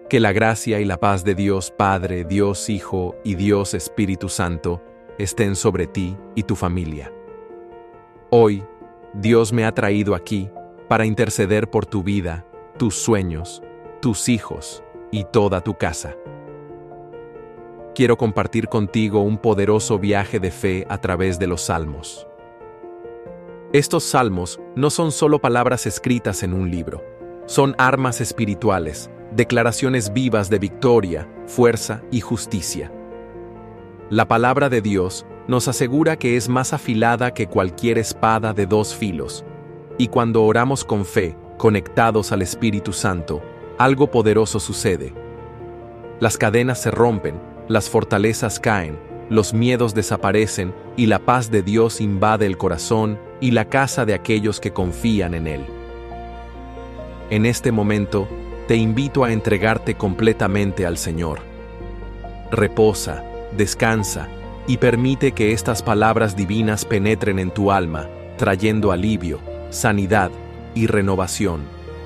Que la gracia y la paz de Dios Padre, Dios Hijo y Dios Espíritu Santo estén sobre ti y tu familia. Hoy, Dios me ha traído aquí para interceder por tu vida, tus sueños, tus hijos y toda tu casa. Quiero compartir contigo un poderoso viaje de fe a través de los salmos. Estos salmos no son solo palabras escritas en un libro, son armas espirituales, declaraciones vivas de victoria, fuerza y justicia. La palabra de Dios nos asegura que es más afilada que cualquier espada de dos filos, y cuando oramos con fe, conectados al Espíritu Santo, algo poderoso sucede. Las cadenas se rompen, las fortalezas caen, los miedos desaparecen y la paz de Dios invade el corazón y la casa de aquellos que confían en Él. En este momento, te invito a entregarte completamente al Señor. Reposa, descansa y permite que estas palabras divinas penetren en tu alma, trayendo alivio, sanidad y renovación.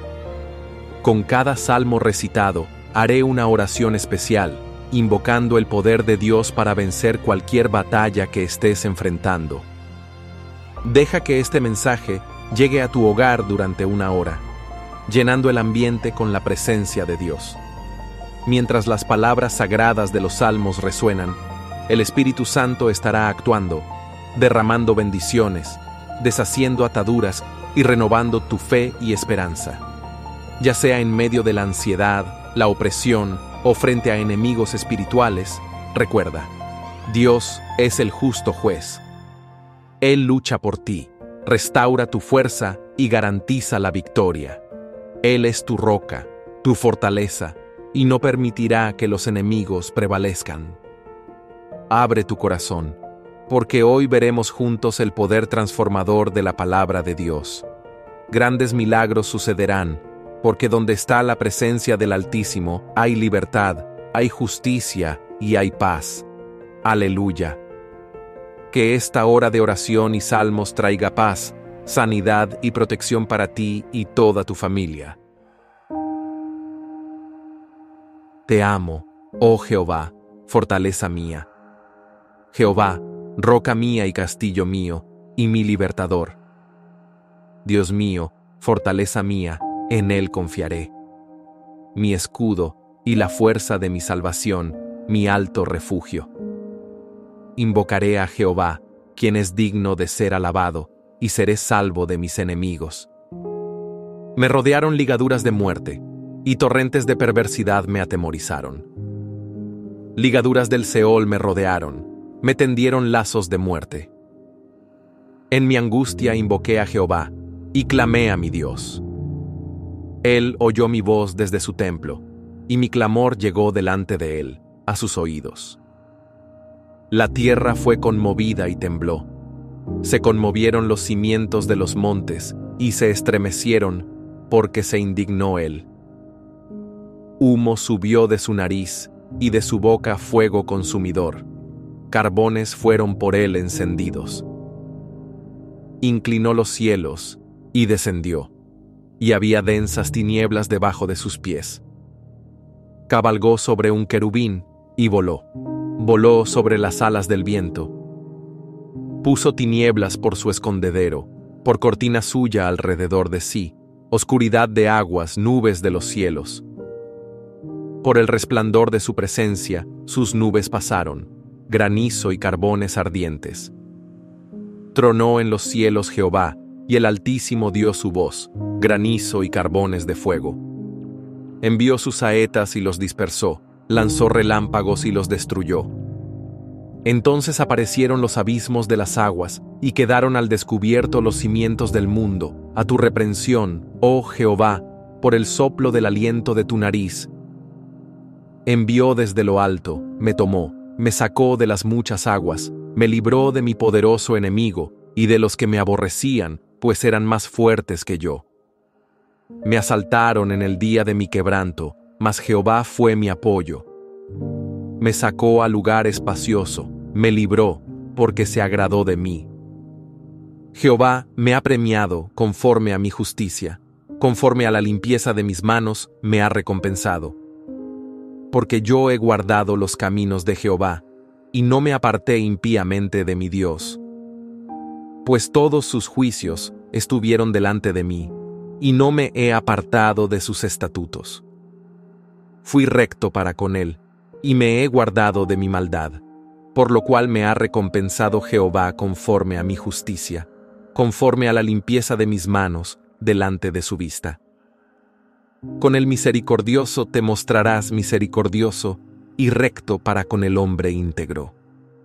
Con cada salmo recitado, haré una oración especial, invocando el poder de Dios para vencer cualquier batalla que estés enfrentando. Deja que este mensaje llegue a tu hogar durante una hora, llenando el ambiente con la presencia de Dios. Mientras las palabras sagradas de los salmos resuenan, el Espíritu Santo estará actuando, derramando bendiciones, deshaciendo ataduras y renovando tu fe y esperanza. Ya sea en medio de la ansiedad, la opresión o frente a enemigos espirituales, recuerda, Dios es el justo juez. Él lucha por ti, restaura tu fuerza y garantiza la victoria. Él es tu roca, tu fortaleza, y no permitirá que los enemigos prevalezcan. Abre tu corazón, porque hoy veremos juntos el poder transformador de la palabra de Dios. Grandes milagros sucederán, porque donde está la presencia del Altísimo hay libertad, hay justicia y hay paz. Aleluya. Que esta hora de oración y salmos traiga paz, sanidad y protección para ti y toda tu familia. Te amo, oh Jehová, fortaleza mía. Jehová, roca mía y castillo mío, y mi libertador. Dios mío, fortaleza mía, en Él confiaré. Mi escudo y la fuerza de mi salvación, mi alto refugio. Invocaré a Jehová, quien es digno de ser alabado, y seré salvo de mis enemigos. Me rodearon ligaduras de muerte, y torrentes de perversidad me atemorizaron. Ligaduras del Seol me rodearon, me tendieron lazos de muerte. En mi angustia invoqué a Jehová, y clamé a mi Dios. Él oyó mi voz desde su templo, y mi clamor llegó delante de él, a sus oídos. La tierra fue conmovida y tembló. Se conmovieron los cimientos de los montes, y se estremecieron, porque se indignó él. Humo subió de su nariz, y de su boca fuego consumidor. Carbones fueron por él encendidos. Inclinó los cielos, y descendió, y había densas tinieblas debajo de sus pies. Cabalgó sobre un querubín, y voló. Voló sobre las alas del viento. Puso tinieblas por su escondedero, por cortina suya alrededor de sí, oscuridad de aguas, nubes de los cielos. Por el resplandor de su presencia, sus nubes pasaron, granizo y carbones ardientes. Tronó en los cielos Jehová, y el Altísimo dio su voz, granizo y carbones de fuego. Envió sus saetas y los dispersó, lanzó relámpagos y los destruyó. Entonces aparecieron los abismos de las aguas, y quedaron al descubierto los cimientos del mundo, a tu reprensión, oh Jehová, por el soplo del aliento de tu nariz. Envió desde lo alto, me tomó, me sacó de las muchas aguas, me libró de mi poderoso enemigo, y de los que me aborrecían, pues eran más fuertes que yo. Me asaltaron en el día de mi quebranto, mas Jehová fue mi apoyo. Me sacó a lugar espacioso, me libró, porque se agradó de mí. Jehová me ha premiado conforme a mi justicia, conforme a la limpieza de mis manos me ha recompensado. porque yo he guardado los caminos de Jehová, y no me aparté impíamente de mi Dios. Pues todos sus juicios estuvieron delante de mí, y no me he apartado de sus estatutos. Fui recto para con él, y me he guardado de mi maldad, por lo cual me ha recompensado Jehová conforme a mi justicia, conforme a la limpieza de mis manos delante de su vista. Con el misericordioso te mostrarás misericordioso y recto para con el hombre íntegro.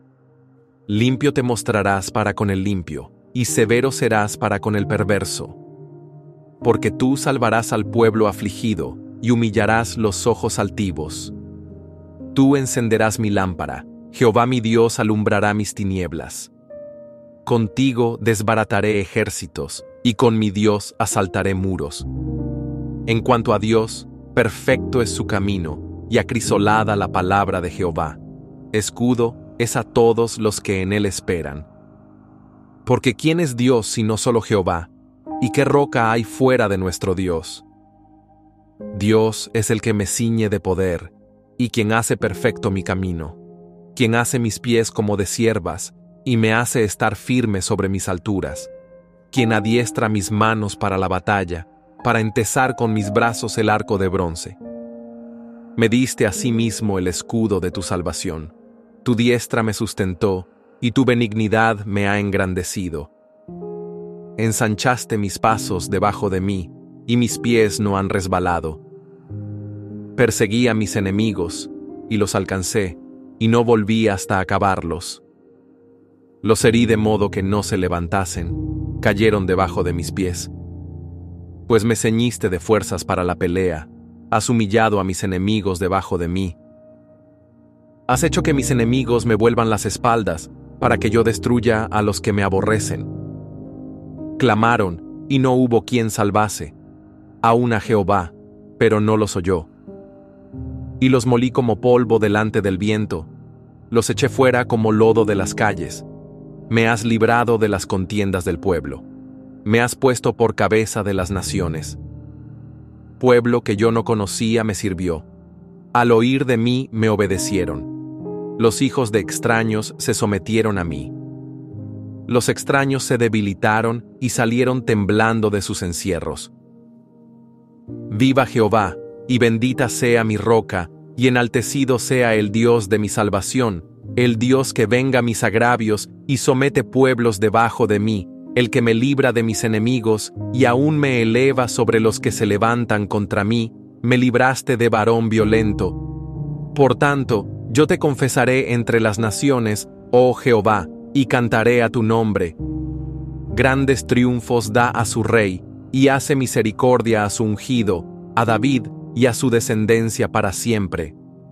Limpio te mostrarás para con el limpio, y severo serás para con el perverso. Porque tú salvarás al pueblo afligido, y humillarás los ojos altivos. Tú encenderás mi lámpara, Jehová mi Dios alumbrará mis tinieblas. Contigo desbarataré ejércitos, y con mi Dios asaltaré muros. En cuanto a Dios, perfecto es su camino, y acrisolada la palabra de Jehová. Escudo es a todos los que en él esperan. Porque ¿quién es Dios sino solo Jehová? ¿Y qué roca hay fuera de nuestro Dios? Dios es el que me ciñe de poder, y quien hace perfecto mi camino, quien hace mis pies como de ciervas, y me hace estar firme sobre mis alturas, quien adiestra mis manos para la batalla, para entesar con mis brazos el arco de bronce. Me diste asimismo el escudo de tu salvación. Tu diestra me sustentó, y tu benignidad me ha engrandecido. Ensanchaste mis pasos debajo de mí, y mis pies no han resbalado. Perseguí a mis enemigos, y los alcancé, y no volví hasta acabarlos. Los herí de modo que no se levantasen, cayeron debajo de mis pies. Pues me ceñiste de fuerzas para la pelea, has humillado a mis enemigos debajo de mí. Has hecho que mis enemigos me vuelvan las espaldas, para que yo destruya a los que me aborrecen. Clamaron, y no hubo quien salvase, aun a Jehová, pero no los oyó. Y los molí como polvo delante del viento, los eché fuera como lodo de las calles. Me has librado de las contiendas del pueblo. Me has puesto por cabeza de las naciones. Pueblo que yo no conocía me sirvió. Al oír de mí me obedecieron. Los hijos de extraños se sometieron a mí. Los extraños se debilitaron y salieron temblando de sus encierros. Viva Jehová, y bendita sea mi roca, y enaltecido sea el Dios de mi salvación, el Dios que venga mis agravios y somete pueblos debajo de mí, el que me libra de mis enemigos y aún me eleva sobre los que se levantan contra mí, me libraste de varón violento. Por tanto, yo te confesaré entre las naciones, oh Jehová, y cantaré a tu nombre. Grandes triunfos da a su rey, y hace misericordia a su ungido, a David y a su descendencia para siempre.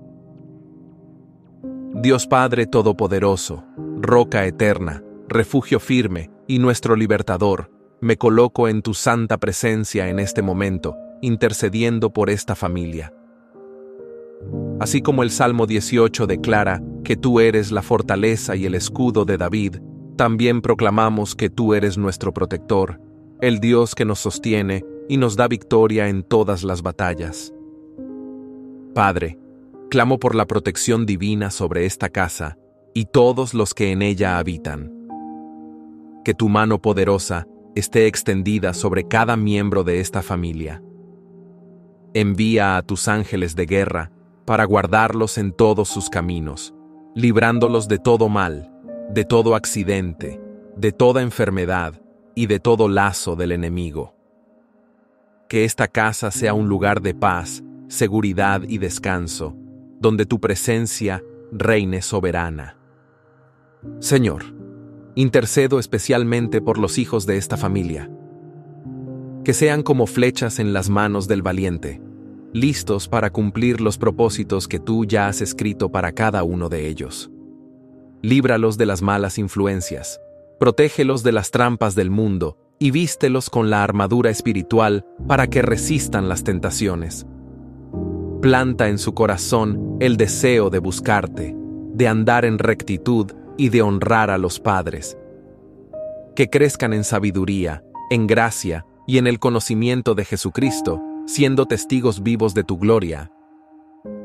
Dios Padre Todopoderoso, roca eterna, refugio firme y nuestro libertador, me coloco en tu santa presencia en este momento, intercediendo por esta familia. Así como el Salmo 18 declara que tú eres la fortaleza y el escudo de David, también proclamamos que tú eres nuestro protector, el Dios que nos sostiene y nos da victoria en todas las batallas. Padre, clamo por la protección divina sobre esta casa y todos los que en ella habitan. Que tu mano poderosa esté extendida sobre cada miembro de esta familia. Envía a tus ángeles de guerra para guardarlos en todos sus caminos, librándolos de todo mal, de todo accidente, de toda enfermedad y de todo lazo del enemigo. Que esta casa sea un lugar de paz, seguridad y descanso, donde tu presencia reine soberana. Señor, intercedo especialmente por los hijos de esta familia. Que sean como flechas en las manos del valiente, listos para cumplir los propósitos que tú ya has escrito para cada uno de ellos. Líbralos de las malas influencias, protégelos de las trampas del mundo y vístelos con la armadura espiritual para que resistan las tentaciones. Planta en su corazón el deseo de buscarte, de andar en rectitud y de honrar a los padres. Que crezcan en sabiduría, en gracia y en el conocimiento de Jesucristo, siendo testigos vivos de tu gloria.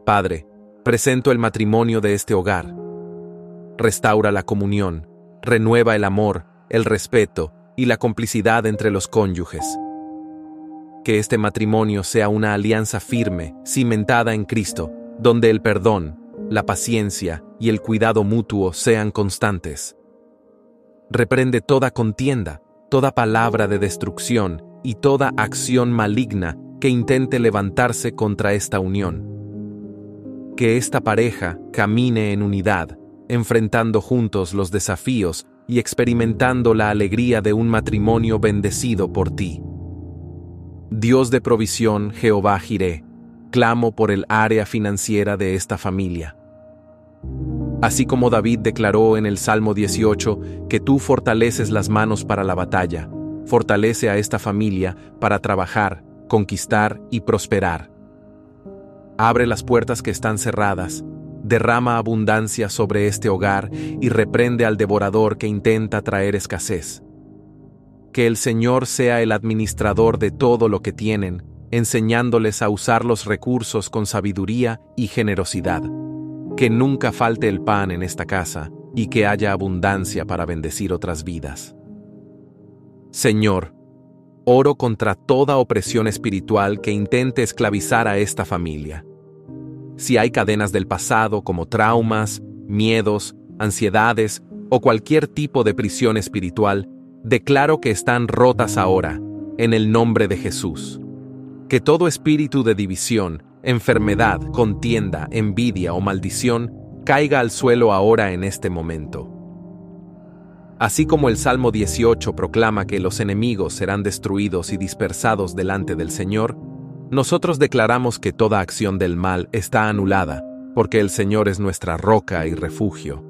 Padre, presento el matrimonio de este hogar. Restaura la comunión, renueva el amor, el respeto y la complicidad entre los cónyuges. Que este matrimonio sea una alianza firme, cimentada en Cristo, donde el perdón, la paciencia y el cuidado mutuo sean constantes. Reprende toda contienda, toda palabra de destrucción y toda acción maligna que intente levantarse contra esta unión. Que esta pareja camine en unidad, enfrentando juntos los desafíos y experimentando la alegría de un matrimonio bendecido por ti. Dios de provisión, Jehová Jireh, clamo por el área financiera de esta familia. Así como David declaró en el Salmo 18 que tú fortaleces las manos para la batalla, fortalece a esta familia para trabajar, conquistar y prosperar. Abre las puertas que están cerradas, derrama abundancia sobre este hogar y reprende al devorador que intenta traer escasez. Que el Señor sea el administrador de todo lo que tienen, enseñándoles a usar los recursos con sabiduría y generosidad. Que nunca falte el pan en esta casa y que haya abundancia para bendecir otras vidas. Señor, oro contra toda opresión espiritual que intente esclavizar a esta familia. Si hay cadenas del pasado como traumas, miedos, ansiedades o cualquier tipo de prisión espiritual, declaro que están rotas ahora, en el nombre de Jesús. Que todo espíritu de división, enfermedad, contienda, envidia o maldición caiga al suelo ahora en este momento. Así como el Salmo 18 proclama que los enemigos serán destruidos y dispersados delante del Señor, nosotros declaramos que toda acción del mal está anulada, porque el Señor es nuestra roca y refugio.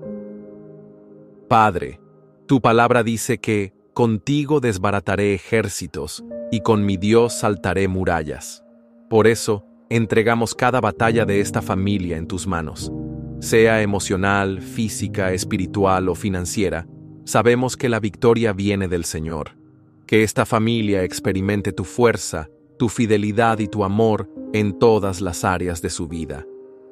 Padre, tu palabra dice que contigo desbarataré ejércitos y con mi Dios saltaré murallas. Por eso, entregamos cada batalla de esta familia en tus manos. Sea emocional, física, espiritual o financiera, sabemos que la victoria viene del Señor. Que esta familia experimente tu fuerza, tu fidelidad y tu amor en todas las áreas de su vida.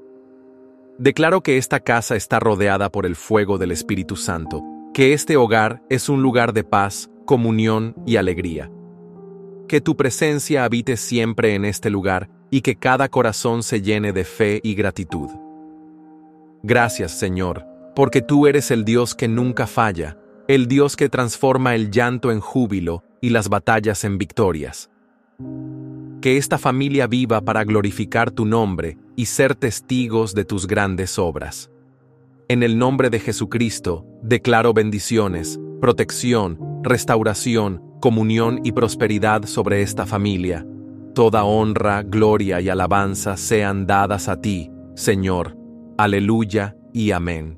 Declaro que esta casa está rodeada por el fuego del Espíritu Santo, que este hogar es un lugar de paz, comunión y alegría. Que tu presencia habite siempre en este lugar y que cada corazón se llene de fe y gratitud. Gracias, Señor, porque tú eres el Dios que nunca falla, el Dios que transforma el llanto en júbilo y las batallas en victorias. Que esta familia viva para glorificar tu nombre y ser testigos de tus grandes obras. En el nombre de Jesucristo, declaro bendiciones, protección, restauración, comunión y prosperidad sobre esta familia. Toda honra, gloria y alabanza sean dadas a ti, Señor. Aleluya y amén.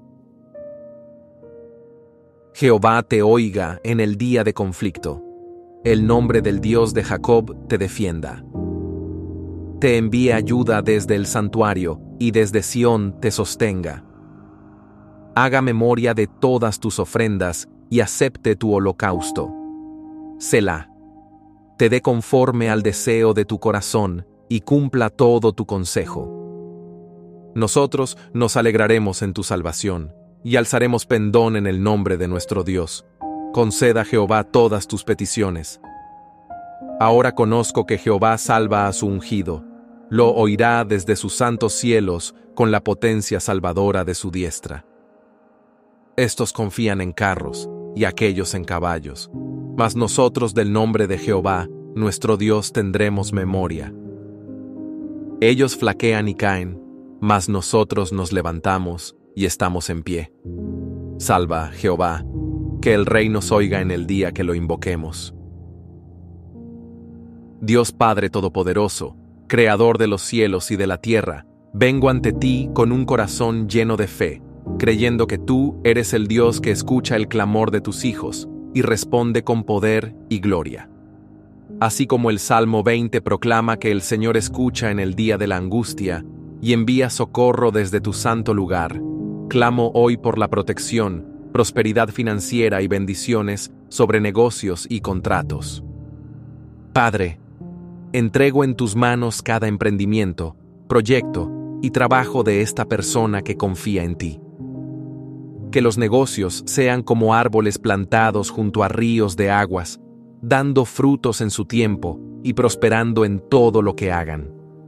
Jehová te oiga en el día de conflicto. El nombre del Dios de Jacob te defienda. Te envíe ayuda desde el santuario y desde Sión te sostenga. Haga memoria de todas tus ofrendas y acepte tu holocausto. Selah. Te dé conforme al deseo de tu corazón y cumpla todo tu consejo. Nosotros nos alegraremos en tu salvación y alzaremos pendón en el nombre de nuestro Dios. Conceda Jehová todas tus peticiones. Ahora conozco que Jehová salva a su ungido. Lo oirá desde sus santos cielos con la potencia salvadora de su diestra. Estos confían en carros y aquellos en caballos, mas nosotros del nombre de Jehová, nuestro Dios, tendremos memoria. Ellos flaquean y caen, mas nosotros nos levantamos y estamos en pie. Salva, Jehová, que el Rey nos oiga en el día que lo invoquemos. Dios Padre Todopoderoso, Creador de los cielos y de la tierra, vengo ante ti con un corazón lleno de fe, creyendo que tú eres el Dios que escucha el clamor de tus hijos y responde con poder y gloria. Así como el Salmo 20 proclama que el Señor escucha en el día de la angustia y envía socorro desde tu santo lugar, clamo hoy por la protección, prosperidad financiera y bendiciones sobre negocios y contratos. Padre, entrego en tus manos cada emprendimiento, proyecto y trabajo de esta persona que confía en ti. Que los negocios sean como árboles plantados junto a ríos de aguas, dando frutos en su tiempo y prosperando en todo lo que hagan.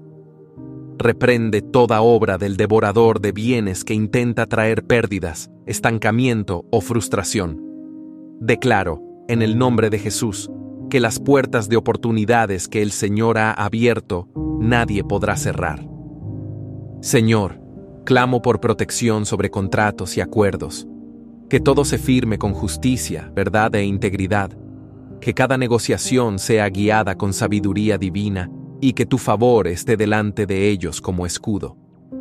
Reprende toda obra del devorador de bienes que intenta traer pérdidas, estancamiento o frustración. Declaro, en el nombre de Jesús, que las puertas de oportunidades que el Señor ha abierto, nadie podrá cerrar. Señor, clamo por protección sobre contratos y acuerdos. Que todo se firme con justicia, verdad e integridad. Que cada negociación sea guiada con sabiduría divina y que tu favor esté delante de ellos como escudo.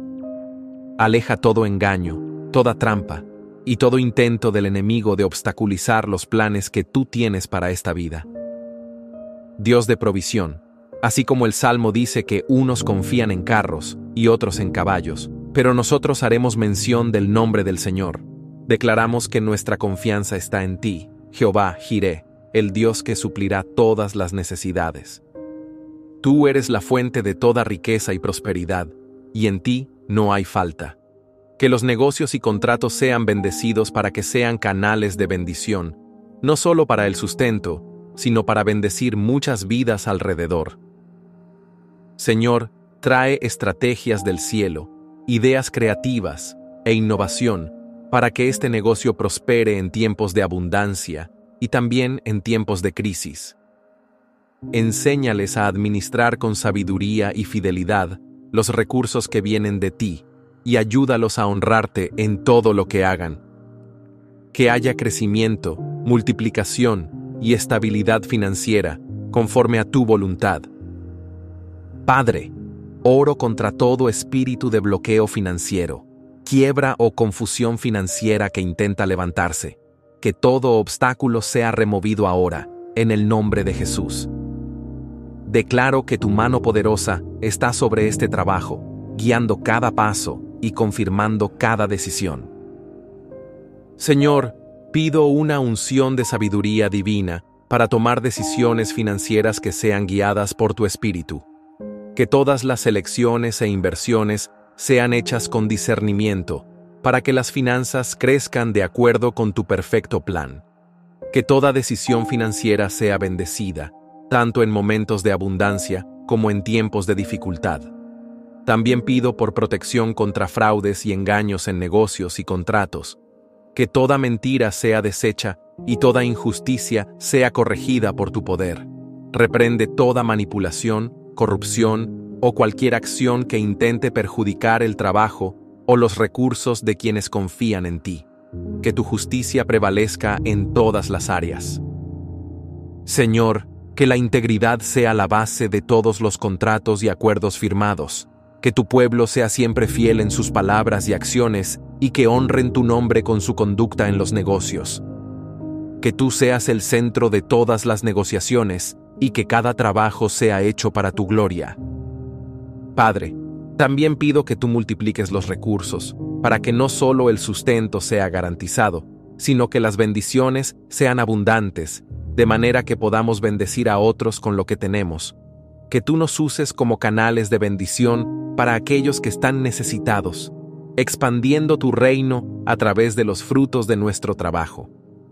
Aleja todo engaño, toda trampa y todo intento del enemigo de obstaculizar los planes que tú tienes para esta vida. Dios de provisión, así como el Salmo dice que unos confían en carros y otros en caballos, pero nosotros haremos mención del nombre del Señor. Declaramos que nuestra confianza está en ti, Jehová Jireh, el Dios que suplirá todas las necesidades. Tú eres la fuente de toda riqueza y prosperidad, y en ti no hay falta. Que los negocios y contratos sean bendecidos para que sean canales de bendición, no solo para el sustento, sino para bendecir muchas vidas alrededor. Señor, trae estrategias del cielo, ideas creativas e innovación para que este negocio prospere en tiempos de abundancia y también en tiempos de crisis. Enséñales a administrar con sabiduría y fidelidad los recursos que vienen de ti y ayúdalos a honrarte en todo lo que hagan. Que haya crecimiento, multiplicación y estabilidad financiera conforme a tu voluntad. Padre, oro contra todo espíritu de bloqueo financiero, quiebra o confusión financiera que intenta levantarse. Que todo obstáculo sea removido ahora, en el nombre de Jesús. Declaro que tu mano poderosa está sobre este trabajo, guiando cada paso y confirmando cada decisión. Señor, pido una unción de sabiduría divina para tomar decisiones financieras que sean guiadas por tu Espíritu. Que todas las elecciones e inversiones sean hechas con discernimiento, para que las finanzas crezcan de acuerdo con tu perfecto plan. Que toda decisión financiera sea bendecida, tanto en momentos de abundancia como en tiempos de dificultad. También pido por protección contra fraudes y engaños en negocios y contratos. Que toda mentira sea deshecha y toda injusticia sea corregida por tu poder. Reprende toda manipulación, corrupción o cualquier acción que intente perjudicar el trabajo o los recursos de quienes confían en ti. Que tu justicia prevalezca en todas las áreas. Señor, que la integridad sea la base de todos los contratos y acuerdos firmados. Que tu pueblo sea siempre fiel en sus palabras y acciones y que honren tu nombre con su conducta en los negocios. Que tú seas el centro de todas las negociaciones y que cada trabajo sea hecho para tu gloria. Padre, también pido que tú multipliques los recursos, para que no solo el sustento sea garantizado, sino que las bendiciones sean abundantes, de manera que podamos bendecir a otros con lo que tenemos. Que tú nos uses como canales de bendición para aquellos que están necesitados, expandiendo tu reino a través de los frutos de nuestro trabajo.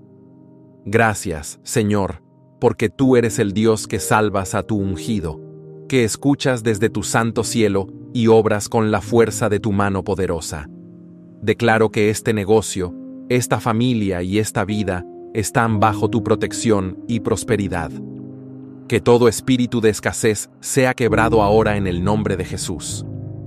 Gracias, Señor, porque tú eres el Dios que salvas a tu ungido, que escuchas desde tu santo cielo y obras con la fuerza de tu mano poderosa. Declaro que este negocio, esta familia y esta vida están bajo tu protección y prosperidad. Que todo espíritu de escasez sea quebrado ahora en el nombre de Jesús.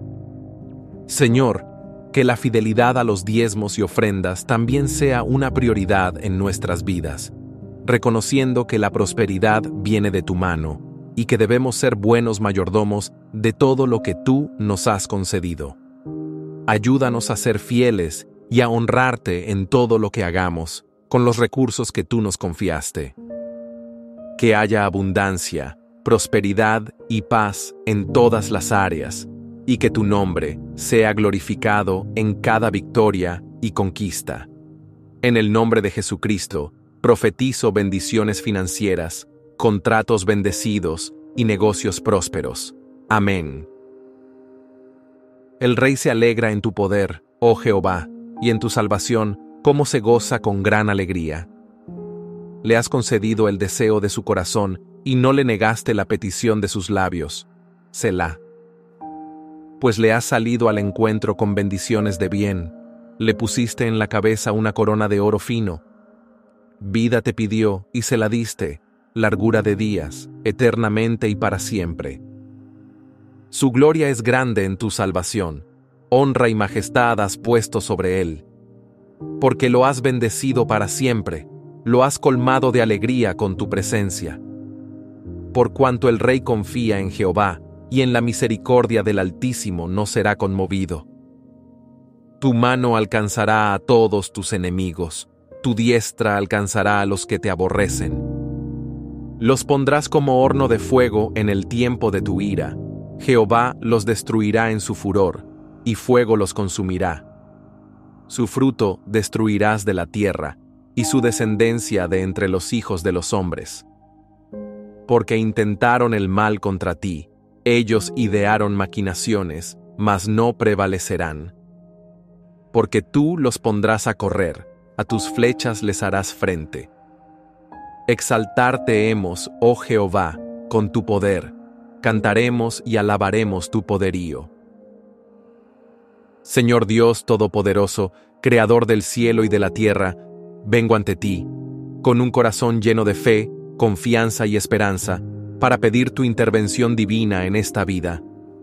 Señor, que la fidelidad a los diezmos y ofrendas también sea una prioridad en nuestras vidas, reconociendo que la prosperidad viene de tu mano y que debemos ser buenos mayordomos de todo lo que tú nos has concedido. Ayúdanos a ser fieles y a honrarte en todo lo que hagamos, con los recursos que tú nos confiaste. Que haya abundancia, prosperidad y paz en todas las áreas, y que tu nombre sea glorificado en cada victoria y conquista. En el nombre de Jesucristo, profetizo bendiciones financieras, contratos bendecidos y negocios prósperos. Amén. El rey se alegra en tu poder, oh Jehová, y en tu salvación, cómo se goza con gran alegría. Le has concedido el deseo de su corazón, y no le negaste la petición de sus labios. Selah. Pues le has salido al encuentro con bendiciones de bien, le pusiste en la cabeza una corona de oro fino. Vida te pidió, y se la diste, largura de días, eternamente y para siempre. Su gloria es grande en tu salvación, honra y majestad has puesto sobre él. Porque lo has bendecido para siempre, lo has colmado de alegría con tu presencia. Por cuanto el rey confía en Jehová, y en la misericordia del Altísimo no será conmovido. Tu mano alcanzará a todos tus enemigos, tu diestra alcanzará a los que te aborrecen. Los pondrás como horno de fuego en el tiempo de tu ira. Jehová los destruirá en su furor, y fuego los consumirá. Su fruto destruirás de la tierra, y su descendencia de entre los hijos de los hombres. Porque intentaron el mal contra ti, ellos idearon maquinaciones, mas no prevalecerán. Porque tú los pondrás a correr, a tus flechas les harás frente. Exaltarte hemos, oh Jehová, con tu poder, cantaremos y alabaremos tu poderío. Señor Dios Todopoderoso, Creador del cielo y de la tierra, vengo ante ti, con un corazón lleno de fe, confianza y esperanza, para pedir tu intervención divina en esta vida.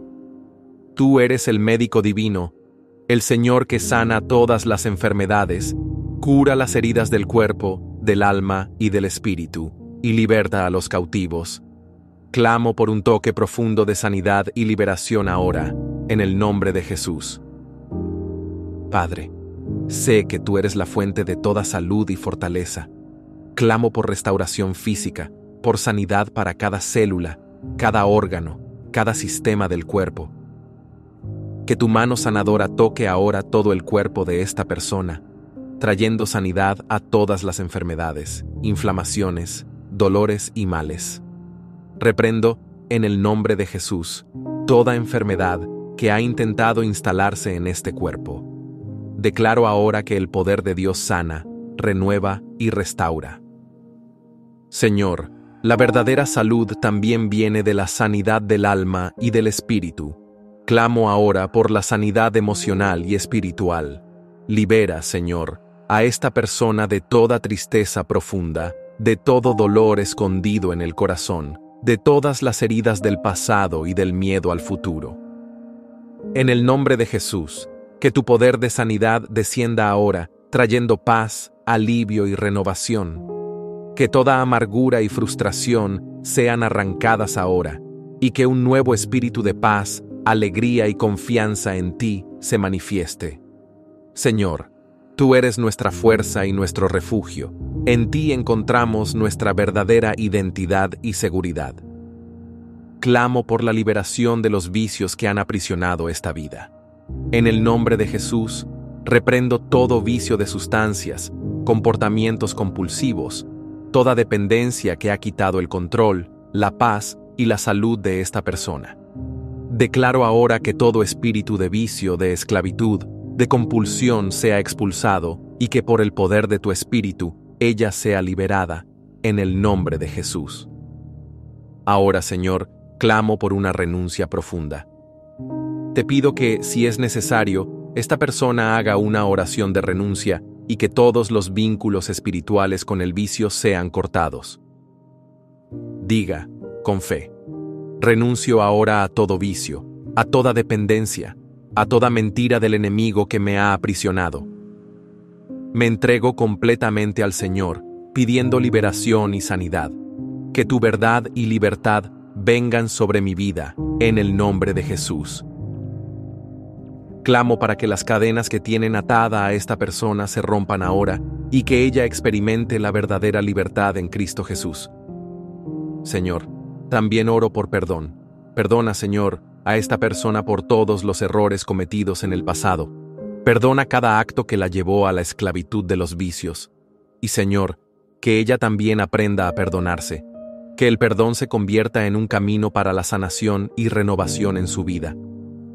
Tú eres el médico divino, el Señor que sana todas las enfermedades, cura las heridas del cuerpo, del alma y del espíritu, y liberta a los cautivos. Clamo por un toque profundo de sanidad y liberación ahora, en el nombre de Jesús. Padre, sé que tú eres la fuente de toda salud y fortaleza. Clamo por restauración física, por sanidad para cada célula, cada órgano, cada sistema del cuerpo. Que tu mano sanadora toque ahora todo el cuerpo de esta persona, trayendo sanidad a todas las enfermedades, inflamaciones, dolores y males. Reprendo, en el nombre de Jesús, toda enfermedad que ha intentado instalarse en este cuerpo. Declaro ahora que el poder de Dios sana, renueva y restaura. Señor, la verdadera salud también viene de la sanidad del alma y del espíritu. Clamo ahora por la sanidad emocional y espiritual. Libera, Señor, a esta persona de toda tristeza profunda, de todo dolor escondido en el corazón, de todas las heridas del pasado y del miedo al futuro. En el nombre de Jesús, que tu poder de sanidad descienda ahora, trayendo paz, alivio y renovación. Que toda amargura y frustración sean arrancadas ahora, y que un nuevo espíritu de paz, alegría y confianza en ti se manifieste. Señor, tú eres nuestra fuerza y nuestro refugio. En ti encontramos nuestra verdadera identidad y seguridad. Clamo por la liberación de los vicios que han aprisionado esta vida. En el nombre de Jesús, reprendo todo vicio de sustancias, comportamientos compulsivos, toda dependencia que ha quitado el control, la paz y la salud de esta persona. Declaro ahora que todo espíritu de vicio, de esclavitud, de compulsión sea expulsado y que por el poder de tu espíritu ella sea liberada, en el nombre de Jesús. Ahora, Señor, clamo por una renuncia profunda. Te pido que, si es necesario, esta persona haga una oración de renuncia y que todos los vínculos espirituales con el vicio sean cortados. Diga, con fe, renuncio ahora a todo vicio, a toda dependencia, a toda mentira del enemigo que me ha aprisionado. Me entrego completamente al Señor, pidiendo liberación y sanidad. Que tu verdad y libertad vengan sobre mi vida, en el nombre de Jesús. Clamo para que las cadenas que tienen atada a esta persona se rompan ahora y que ella experimente la verdadera libertad en Cristo Jesús. Señor, también oro por perdón. Perdona, Señor, a esta persona por todos los errores cometidos en el pasado. Perdona cada acto que la llevó a la esclavitud de los vicios. Y, Señor, que ella también aprenda a perdonarse. Que el perdón se convierta en un camino para la sanación y renovación en su vida.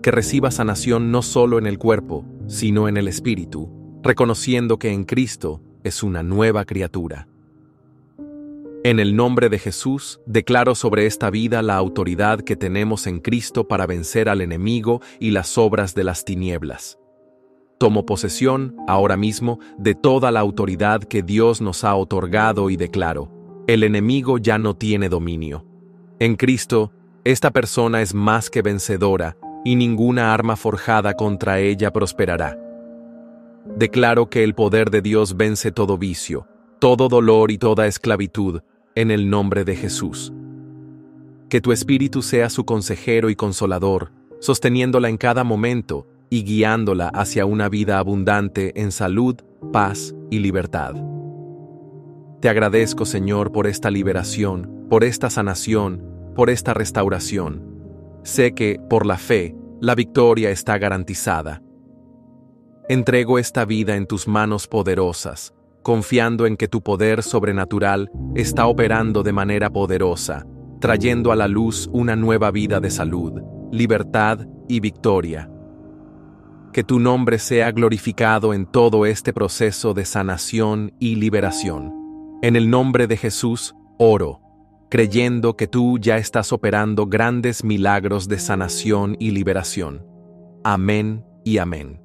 que reciba sanación no solo en el cuerpo, sino en el espíritu, reconociendo que en Cristo es una nueva criatura. En el nombre de Jesús, declaro sobre esta vida la autoridad que tenemos en Cristo para vencer al enemigo y las obras de las tinieblas. Tomo posesión, ahora mismo, de toda la autoridad que Dios nos ha otorgado y declaro: el enemigo ya no tiene dominio. En Cristo, esta persona es más que vencedora, y ninguna arma forjada contra ella prosperará. Declaro que el poder de Dios vence todo vicio, todo dolor y toda esclavitud, en el nombre de Jesús. Que tu Espíritu sea su consejero y consolador, sosteniéndola en cada momento y guiándola hacia una vida abundante en salud, paz y libertad. Te agradezco, Señor, por esta liberación, por esta sanación, por esta restauración. Sé que, por la fe, la victoria está garantizada. Entrego esta vida en tus manos poderosas, confiando en que tu poder sobrenatural está operando de manera poderosa, trayendo a la luz una nueva vida de salud, libertad y victoria. Que tu nombre sea glorificado en todo este proceso de sanación y liberación. En el nombre de Jesús, oro, creyendo que tú ya estás operando grandes milagros de sanación y liberación. Amén y amén.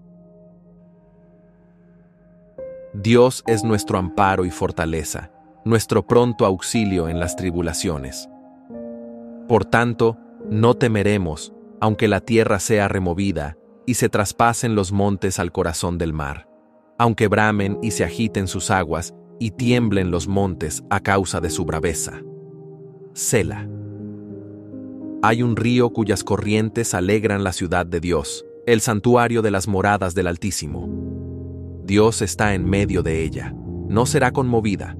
Dios es nuestro amparo y fortaleza, nuestro pronto auxilio en las tribulaciones. Por tanto, no temeremos, aunque la tierra sea removida y se traspasen los montes al corazón del mar, aunque bramen y se agiten sus aguas y tiemblen los montes a causa de su braveza. Sela. Hay un río cuyas corrientes alegran la ciudad de Dios, el santuario de las moradas del Altísimo. Dios está en medio de ella, no será conmovida.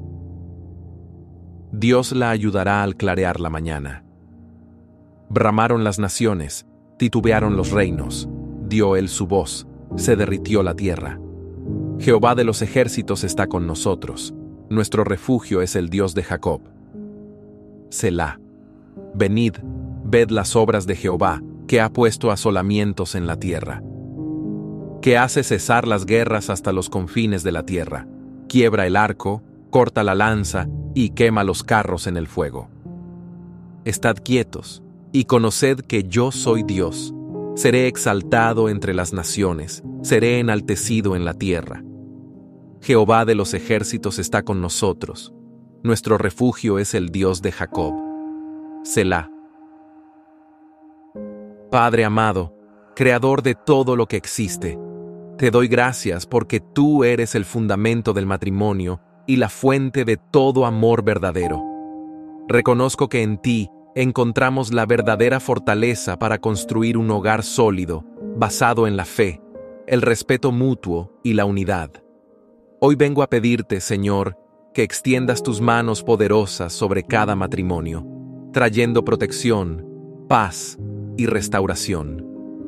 Dios la ayudará al clarear la mañana. Bramaron las naciones, titubearon los reinos, dio él su voz, se derritió la tierra. Jehová de los ejércitos está con nosotros, nuestro refugio es el Dios de Jacob. Selah. Venid, ved las obras de Jehová, que ha puesto asolamientos en la tierra, que hace cesar las guerras hasta los confines de la tierra, quiebra el arco, corta la lanza y quema los carros en el fuego. Estad quietos, y conoced que yo soy Dios. Seré exaltado entre las naciones, seré enaltecido en la tierra. Jehová de los ejércitos está con nosotros. Nuestro refugio es el Dios de Jacob. Selah. Padre amado, creador de todo lo que existe, te doy gracias porque tú eres el fundamento del matrimonio y la fuente de todo amor verdadero. Reconozco que en ti encontramos la verdadera fortaleza para construir un hogar sólido, basado en la fe, el respeto mutuo y la unidad. Hoy vengo a pedirte, Señor, que extiendas tus manos poderosas sobre cada matrimonio, trayendo protección, paz y restauración.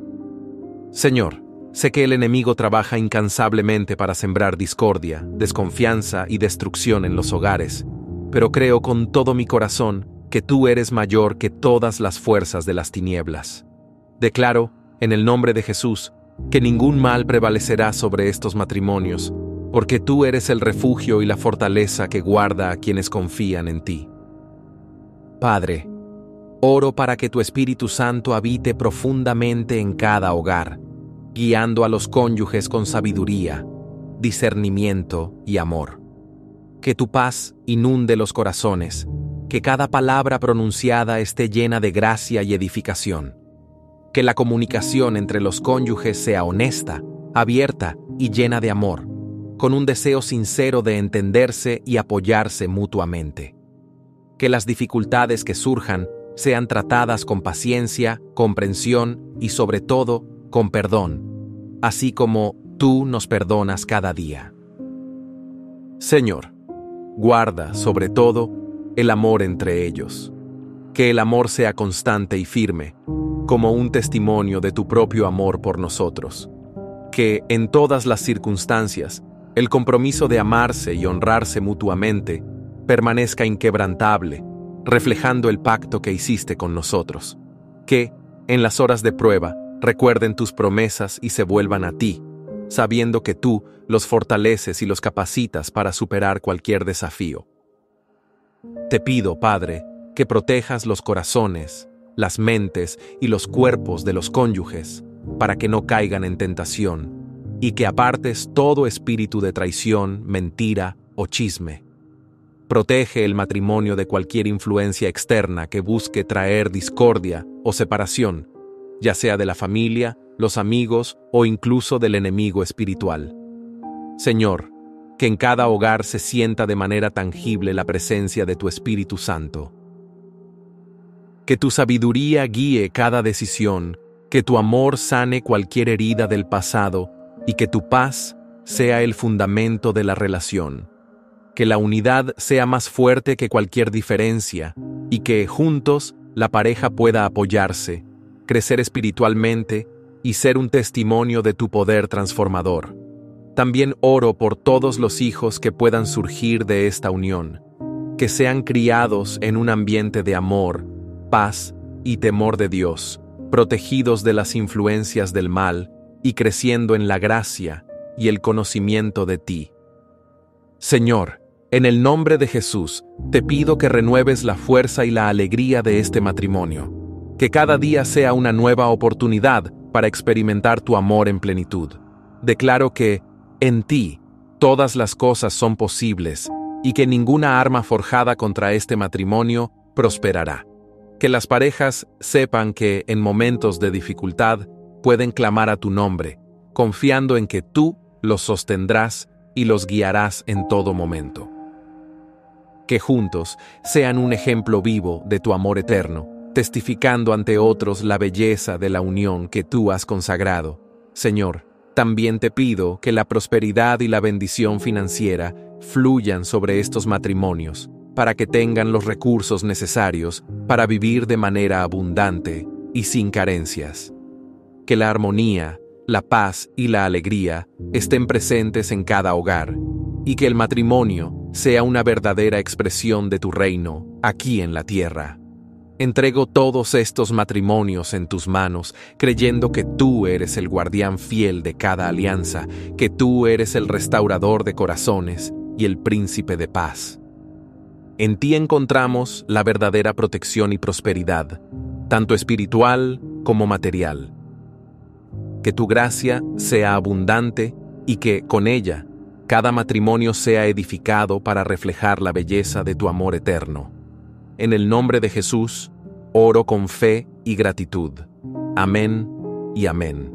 Señor, sé que el enemigo trabaja incansablemente para sembrar discordia, desconfianza y destrucción en los hogares, pero creo con todo mi corazón que tú eres mayor que todas las fuerzas de las tinieblas. Declaro, en el nombre de Jesús, que ningún mal prevalecerá sobre estos matrimonios, porque tú eres el refugio y la fortaleza que guarda a quienes confían en ti. Padre, oro para que tu Espíritu Santo habite profundamente en cada hogar, guiando a los cónyuges con sabiduría, discernimiento y amor. Que tu paz inunde los corazones, que cada palabra pronunciada esté llena de gracia y edificación. Que la comunicación entre los cónyuges sea honesta, abierta y llena de amor, con un deseo sincero de entenderse y apoyarse mutuamente. Que las dificultades que surjan sean tratadas con paciencia, comprensión y sobre todo, con perdón, así como tú nos perdonas cada día. Señor, guarda, sobre todo, el amor entre ellos. Que el amor sea constante y firme, como un testimonio de tu propio amor por nosotros. Que, en todas las circunstancias, el compromiso de amarse y honrarse mutuamente permanezca inquebrantable, reflejando el pacto que hiciste con nosotros. Que, en las horas de prueba, recuerden tus promesas y se vuelvan a ti, sabiendo que tú los fortaleces y los capacitas para superar cualquier desafío. Te pido, Padre, que protejas los corazones, las mentes y los cuerpos de los cónyuges, para que no caigan en tentación, y que apartes todo espíritu de traición, mentira o chisme. Protege el matrimonio de cualquier influencia externa que busque traer discordia o separación, ya sea de la familia, los amigos o incluso del enemigo espiritual. Señor, que en cada hogar se sienta de manera tangible la presencia de tu Espíritu Santo. Que tu sabiduría guíe cada decisión, que tu amor sane cualquier herida del pasado y que tu paz sea el fundamento de la relación. Que la unidad sea más fuerte que cualquier diferencia y que, juntos, la pareja pueda apoyarse, crecer espiritualmente y ser un testimonio de tu poder transformador. También oro por todos los hijos que puedan surgir de esta unión, que sean criados en un ambiente de amor, paz y temor de Dios, protegidos de las influencias del mal y creciendo en la gracia y el conocimiento de ti. Señor, en el nombre de Jesús, te pido que renueves la fuerza y la alegría de este matrimonio, que cada día sea una nueva oportunidad para experimentar tu amor en plenitud. Declaro que, en ti, todas las cosas son posibles y que ninguna arma forjada contra este matrimonio prosperará. Que las parejas sepan que, en momentos de dificultad, pueden clamar a tu nombre, confiando en que tú los sostendrás y los guiarás en todo momento. Que juntos sean un ejemplo vivo de tu amor eterno, testificando ante otros la belleza de la unión que tú has consagrado. Señor, también te pido que la prosperidad y la bendición financiera fluyan sobre estos matrimonios, para que tengan los recursos necesarios para vivir de manera abundante y sin carencias. Que la armonía, la paz y la alegría estén presentes en cada hogar, y que el matrimonio sea una verdadera expresión de tu reino aquí en la tierra. Entrego todos estos matrimonios en tus manos, creyendo que tú eres el guardián fiel de cada alianza, que tú eres el restaurador de corazones y el príncipe de paz. En ti encontramos la verdadera protección y prosperidad, tanto espiritual como material. Que tu gracia sea abundante y que, con ella, cada matrimonio sea edificado para reflejar la belleza de tu amor eterno. En el nombre de Jesús, oro con fe y gratitud. Amén y amén.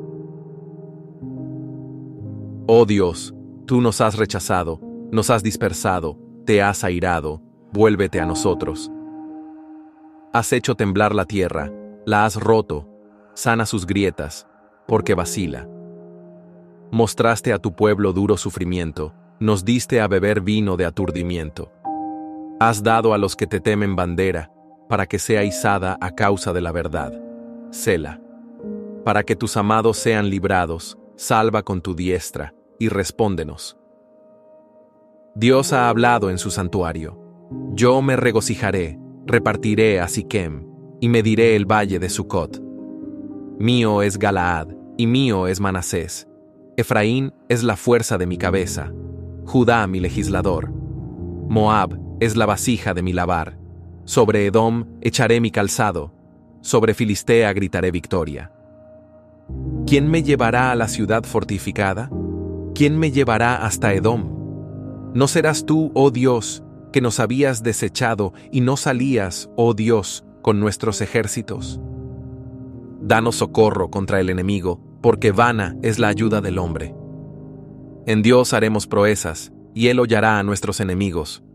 Oh Dios, tú nos has rechazado, nos has dispersado, te has airado, vuélvete a nosotros. Has hecho temblar la tierra, la has roto, sana sus grietas, porque vacila. Mostraste a tu pueblo duro sufrimiento, nos diste a beber vino de aturdimiento. Has dado a los que te temen bandera, para que sea izada a causa de la verdad. Sela. Para que tus amados sean librados, salva con tu diestra, y respóndenos. Dios ha hablado en su santuario. Yo me regocijaré, repartiré a Siquem, y mediré el valle de Sucot. Mío es Galaad, y mío es Manasés. Efraín es la fuerza de mi cabeza, Judá mi legislador. Moab es la vasija de mi lavar. Sobre Edom echaré mi calzado, sobre Filistea gritaré victoria. ¿Quién me llevará a la ciudad fortificada? ¿Quién me llevará hasta Edom? ¿No serás tú, oh Dios, que nos habías desechado y no salías, oh Dios, con nuestros ejércitos? Danos socorro contra el enemigo, porque vana es la ayuda del hombre. En Dios haremos proezas, y Él hollará a nuestros enemigos.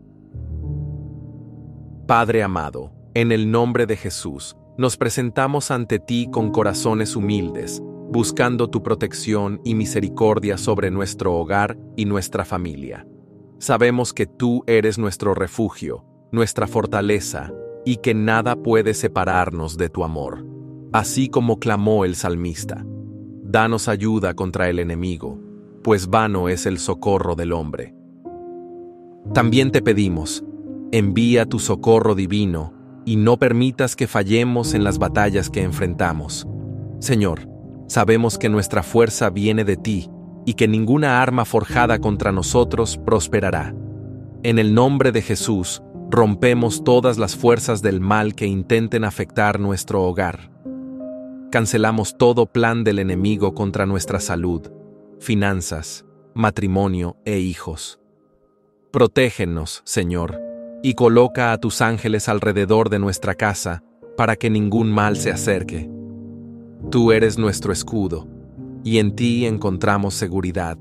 Padre amado, en el nombre de Jesús, nos presentamos ante ti con corazones humildes, buscando tu protección y misericordia sobre nuestro hogar y nuestra familia. Sabemos que tú eres nuestro refugio, nuestra fortaleza, y que nada puede separarnos de tu amor. Así como clamó el salmista: danos ayuda contra el enemigo, pues vano es el socorro del hombre. También te pedimos, envía tu socorro divino y no permitas que fallemos en las batallas que enfrentamos. Señor, sabemos que nuestra fuerza viene de ti y que ninguna arma forjada contra nosotros prosperará. En el nombre de Jesús, rompemos todas las fuerzas del mal que intenten afectar nuestro hogar. Cancelamos todo plan del enemigo contra nuestra salud, finanzas, matrimonio e hijos. Protégenos, Señor, y coloca a tus ángeles alrededor de nuestra casa para que ningún mal se acerque. Tú eres nuestro escudo, y en ti encontramos seguridad.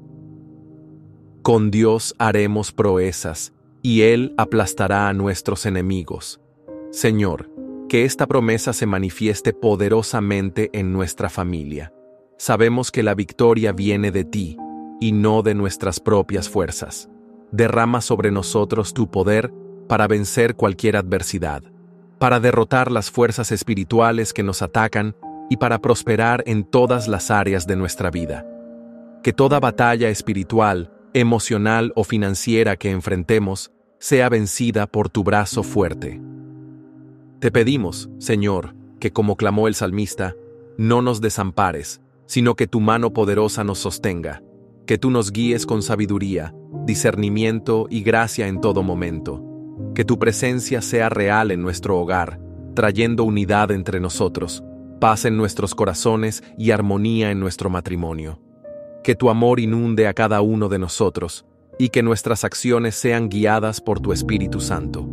Con Dios haremos proezas, y Él aplastará a nuestros enemigos. Señor, que esta promesa se manifieste poderosamente en nuestra familia. Sabemos que la victoria viene de ti, y no de nuestras propias fuerzas. Derrama sobre nosotros tu poder para vencer cualquier adversidad, para derrotar las fuerzas espirituales que nos atacan y para prosperar en todas las áreas de nuestra vida. Que toda batalla espiritual, emocional o financiera que enfrentemos sea vencida por tu brazo fuerte. Te pedimos, Señor, que como clamó el salmista, no nos desampares, sino que tu mano poderosa nos sostenga, que tú nos guíes con sabiduría, discernimiento y gracia en todo momento, que tu presencia sea real en nuestro hogar, trayendo unidad entre nosotros, paz en nuestros corazones y armonía en nuestro matrimonio. Que tu amor inunde a cada uno de nosotros y que nuestras acciones sean guiadas por tu Espíritu Santo.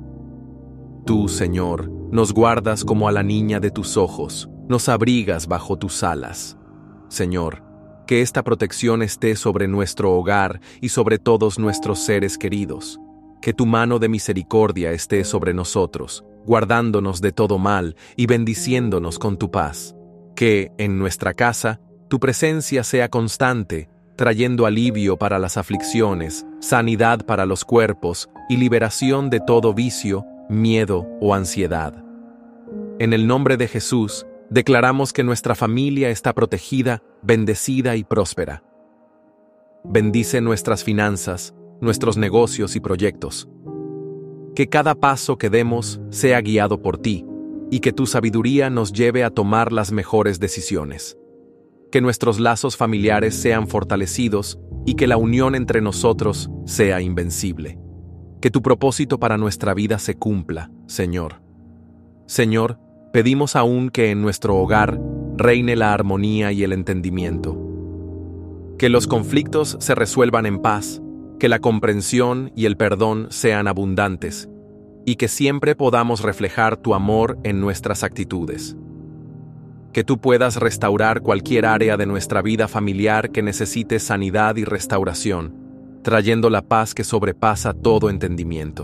Tú, Señor, nos guardas como a la niña de tus ojos, nos abrigas bajo tus alas. Señor, que esta protección esté sobre nuestro hogar y sobre todos nuestros seres queridos. Que tu mano de misericordia esté sobre nosotros, guardándonos de todo mal y bendiciéndonos con tu paz. Que, en nuestra casa, tu presencia sea constante, trayendo alivio para las aflicciones, sanidad para los cuerpos y liberación de todo vicio, miedo o ansiedad. En el nombre de Jesús, declaramos que nuestra familia está protegida, bendecida y próspera. Bendice nuestras finanzas, nuestros negocios y proyectos. Que cada paso que demos sea guiado por ti y que tu sabiduría nos lleve a tomar las mejores decisiones. Que nuestros lazos familiares sean fortalecidos y que la unión entre nosotros sea invencible. Que tu propósito para nuestra vida se cumpla, Señor. Señor, pedimos aún que en nuestro hogar reine la armonía y el entendimiento. Que los conflictos se resuelvan en paz, que la comprensión y el perdón sean abundantes, y que siempre podamos reflejar tu amor en nuestras actitudes. Que tú puedas restaurar cualquier área de nuestra vida familiar que necesite sanidad y restauración, trayendo la paz que sobrepasa todo entendimiento.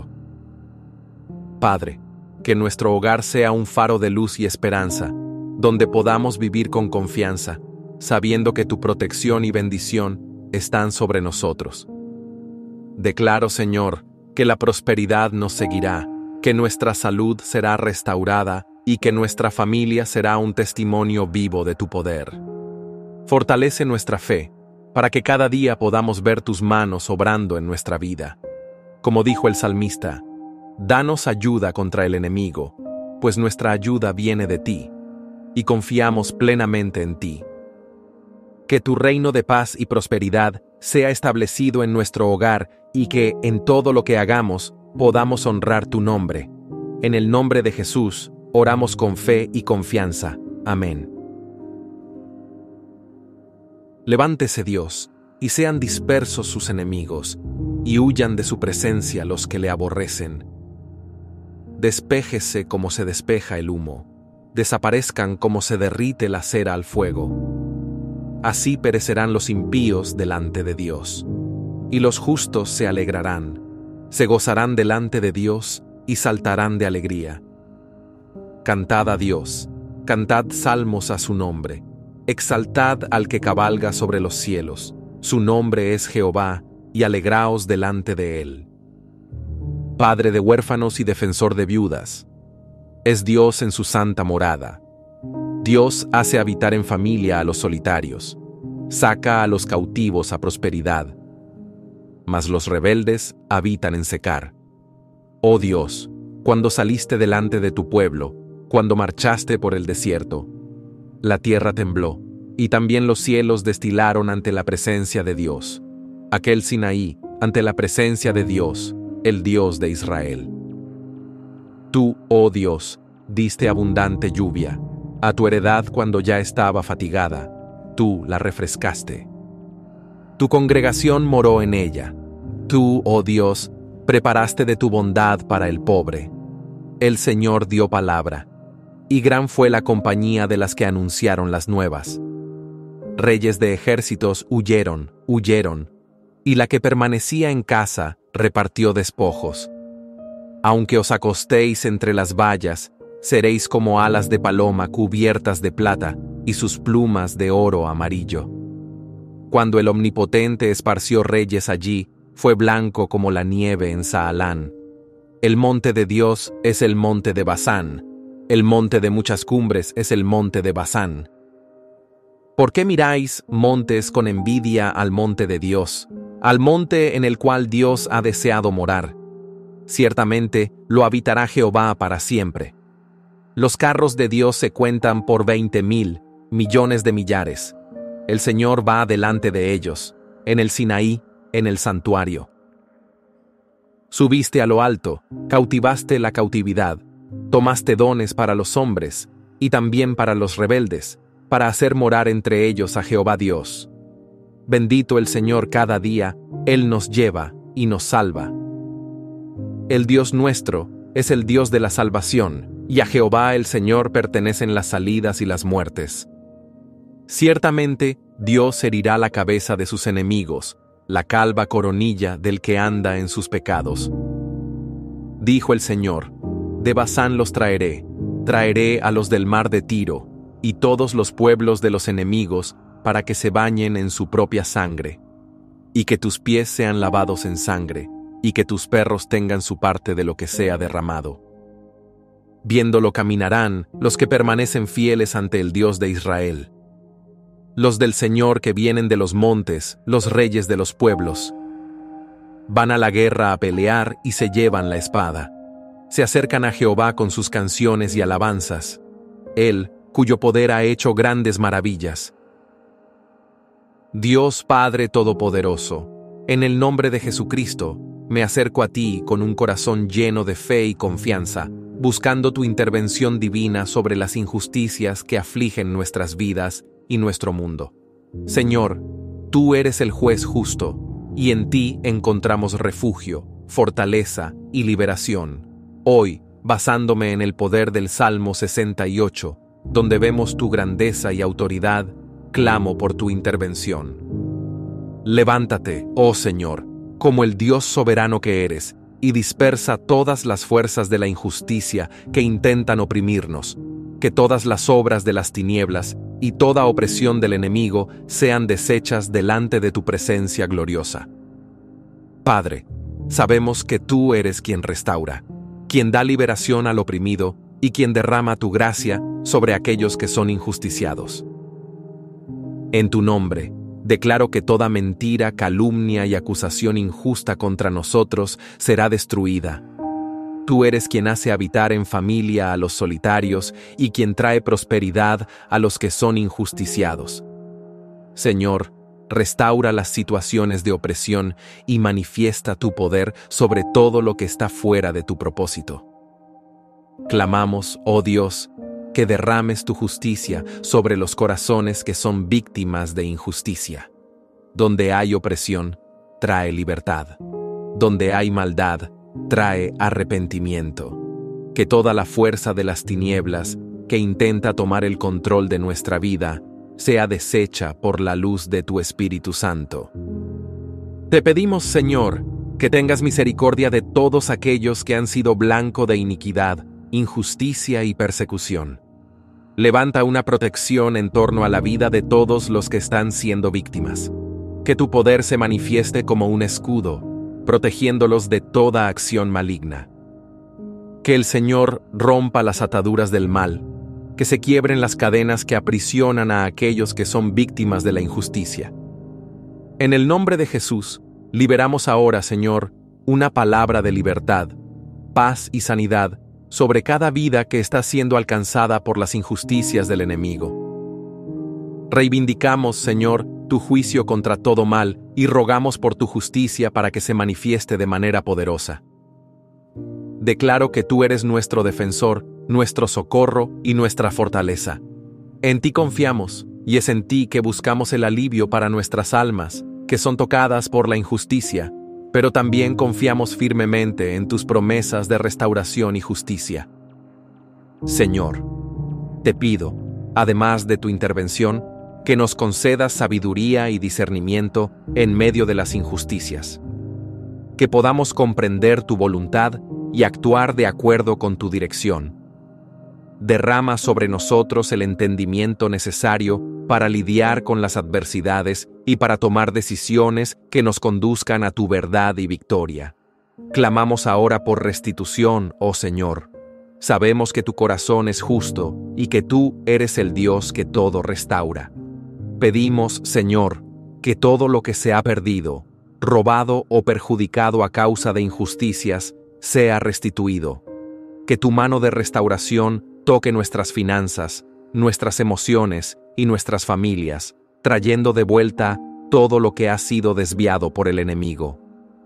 Padre, que nuestro hogar sea un faro de luz y esperanza, donde podamos vivir con confianza, sabiendo que tu protección y bendición están sobre nosotros. Declaro, Señor, que la prosperidad nos seguirá, que nuestra salud será restaurada y que nuestra familia será un testimonio vivo de tu poder. Fortalece nuestra fe, para que cada día podamos ver tus manos obrando en nuestra vida. Como dijo el salmista, danos ayuda contra el enemigo, pues nuestra ayuda viene de ti, y confiamos plenamente en ti. Que tu reino de paz y prosperidad sea establecido en nuestro hogar y que, en todo lo que hagamos, podamos honrar tu nombre. En el nombre de Jesús, oramos con fe y confianza. Amén. Levántese Dios, y sean dispersos sus enemigos, y huyan de su presencia los que le aborrecen. Despéjese como se despeja el humo, desaparezcan como se derrite la cera al fuego. Así perecerán los impíos delante de Dios, y los justos se alegrarán, se gozarán delante de Dios y saltarán de alegría. Cantad a Dios, cantad salmos a su nombre, exaltad al que cabalga sobre los cielos, su nombre es Jehová, y alegraos delante de él. Padre de huérfanos y defensor de viudas, es Dios en su santa morada. Dios hace habitar en familia a los solitarios, saca a los cautivos a prosperidad, mas los rebeldes habitan en secar. Oh Dios, cuando saliste delante de tu pueblo, cuando marchaste por el desierto, La tierra tembló, y también los cielos destilaron ante la presencia de Dios. Aquel Sinaí, ante la presencia de Dios, el Dios de Israel. Tú, oh Dios, diste abundante lluvia. A tu heredad cuando ya estaba fatigada, tú la refrescaste. Tu congregación moró en ella. Tú, oh Dios, preparaste de tu bondad para el pobre. El Señor dio palabra, y gran fue la compañía de las que anunciaron las nuevas. Reyes de ejércitos huyeron, y la que permanecía en casa repartió despojos. Aunque os acostéis entre las vallas, seréis como alas de paloma cubiertas de plata y sus plumas de oro amarillo. Cuando el Omnipotente esparció reyes allí, fue blanco como la nieve en Saalán. El monte de Dios es el monte de Basán, el monte de muchas cumbres es el monte de Basán. ¿Por qué miráis, montes, con envidia al monte de Dios, al monte en el cual Dios ha deseado morar? Ciertamente lo habitará Jehová para siempre. Los carros de Dios se cuentan por 20,000, millones de millares. El Señor va delante de ellos, en el Sinaí, en el santuario. Subiste a lo alto, cautivaste la cautividad, tomaste dones para los hombres, y también para los rebeldes, para hacer morar entre ellos a Jehová Dios. Bendito el Señor cada día, Él nos lleva y nos salva. El Dios nuestro es el Dios de la salvación, y a Jehová el Señor pertenecen las salidas y las muertes. Ciertamente, Dios herirá la cabeza de sus enemigos, la calva coronilla del que anda en sus pecados. Dijo el Señor: de Basán los traeré a los del mar de Tiro, y todos los pueblos de los enemigos, para que se bañen en su propia sangre, y que tus pies sean lavados en sangre, y que tus perros tengan su parte de lo que sea derramado. Viéndolo caminarán los que permanecen fieles ante el Dios de Israel. Los del Señor que vienen de los montes, los reyes de los pueblos. Van a la guerra a pelear y se llevan la espada. Se acercan a Jehová con sus canciones y alabanzas. Él, cuyo poder ha hecho grandes maravillas. Dios Padre Todopoderoso, en el nombre de Jesucristo, me acerco a ti con un corazón lleno de fe y confianza, buscando tu intervención divina sobre las injusticias que afligen nuestras vidas y nuestro mundo. Señor, tú eres el juez justo, y en ti encontramos refugio, fortaleza y liberación. Hoy, basándome en el poder del Salmo 68, donde vemos tu grandeza y autoridad, clamo por tu intervención. Levántate, oh Señor, como el Dios soberano que eres, y dispersa todas las fuerzas de la injusticia que intentan oprimirnos, que todas las obras de las tinieblas y toda opresión del enemigo sean deshechas delante de tu presencia gloriosa. Padre, sabemos que tú eres quien restaura, quien da liberación al oprimido y quien derrama tu gracia sobre aquellos que son injusticiados. En tu nombre, declaro que toda mentira, calumnia y acusación injusta contra nosotros será destruida. Tú eres quien hace habitar en familia a los solitarios y quien trae prosperidad a los que son injusticiados. Señor, restaura las situaciones de opresión y manifiesta tu poder sobre todo lo que está fuera de tu propósito. Clamamos, oh Dios, que derrames tu justicia sobre los corazones que son víctimas de injusticia. Donde hay opresión, trae libertad. Donde hay maldad, trae arrepentimiento. Que toda la fuerza de las tinieblas que intenta tomar el control de nuestra vida sea deshecha por la luz de tu Espíritu Santo. Te pedimos, Señor, que tengas misericordia de todos aquellos que han sido blanco de iniquidad, injusticia y persecución. Levanta una protección en torno a la vida de todos los que están siendo víctimas. Que tu poder se manifieste como un escudo, protegiéndolos de toda acción maligna. Que el Señor rompa las ataduras del mal, que se quiebren las cadenas que aprisionan a aquellos que son víctimas de la injusticia. En el nombre de Jesús, liberamos ahora, Señor, una palabra de libertad, paz y sanidad sobre cada vida que está siendo alcanzada por las injusticias del enemigo. Reivindicamos, Señor, tu juicio contra todo mal y rogamos por tu justicia para que se manifieste de manera poderosa. Declaro que tú eres nuestro defensor, nuestro socorro y nuestra fortaleza. En ti confiamos, y es en ti que buscamos el alivio para nuestras almas, que son tocadas por la injusticia, pero también confiamos firmemente en tus promesas de restauración y justicia. Señor, te pido, además de tu intervención, que nos concedas sabiduría y discernimiento en medio de las injusticias. Que podamos comprender tu voluntad y actuar de acuerdo con tu dirección. Derrama sobre nosotros el entendimiento necesario para lidiar con las adversidades y para tomar decisiones que nos conduzcan a tu verdad y victoria. Clamamos ahora por restitución, oh Señor. Sabemos que tu corazón es justo y que tú eres el Dios que todo restaura. Pedimos, Señor, que todo lo que se ha perdido, robado o perjudicado a causa de injusticias, sea restituido. Que tu mano de restauración toque nuestras finanzas, nuestras emociones y nuestras familias, trayendo de vuelta todo lo que ha sido desviado por el enemigo.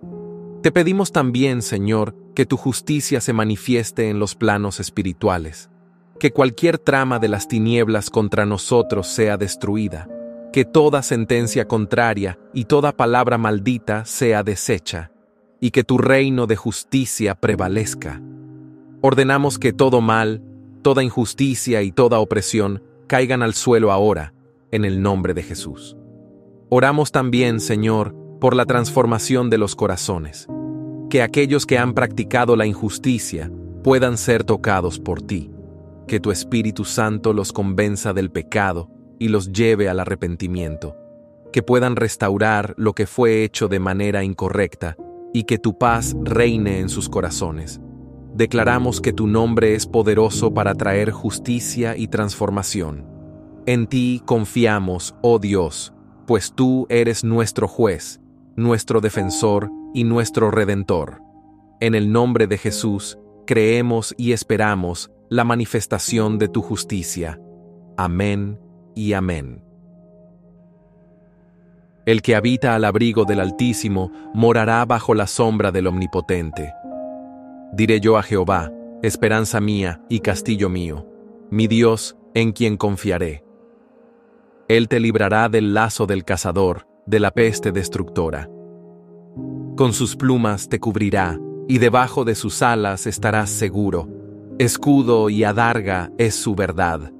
Te pedimos también, Señor, que tu justicia se manifieste en los planos espirituales, que cualquier trama de las tinieblas contra nosotros sea destruida, que toda sentencia contraria y toda palabra maldita sea deshecha, y que tu reino de justicia prevalezca. Ordenamos que todo mal, toda injusticia y toda opresión caigan al suelo ahora, en el nombre de Jesús. Oramos también, Señor, por la transformación de los corazones, que aquellos que han practicado la injusticia puedan ser tocados por ti, que tu Espíritu Santo los convenza del pecado y los lleve al arrepentimiento, que puedan restaurar lo que fue hecho de manera incorrecta y que tu paz reine en sus corazones. Declaramos que tu nombre es poderoso para traer justicia y transformación. En ti confiamos, oh Dios, pues tú eres nuestro juez, nuestro defensor y nuestro redentor. En el nombre de Jesús, creemos y esperamos la manifestación de tu justicia. Amén y amén. El que habita al abrigo del Altísimo morará bajo la sombra del Omnipotente. Diré yo a Jehová, esperanza mía y castillo mío, mi Dios en quien confiaré. Él te librará del lazo del cazador, de la peste destructora. Con sus plumas te cubrirá, y debajo de sus alas estarás seguro. Escudo y adarga es su verdad.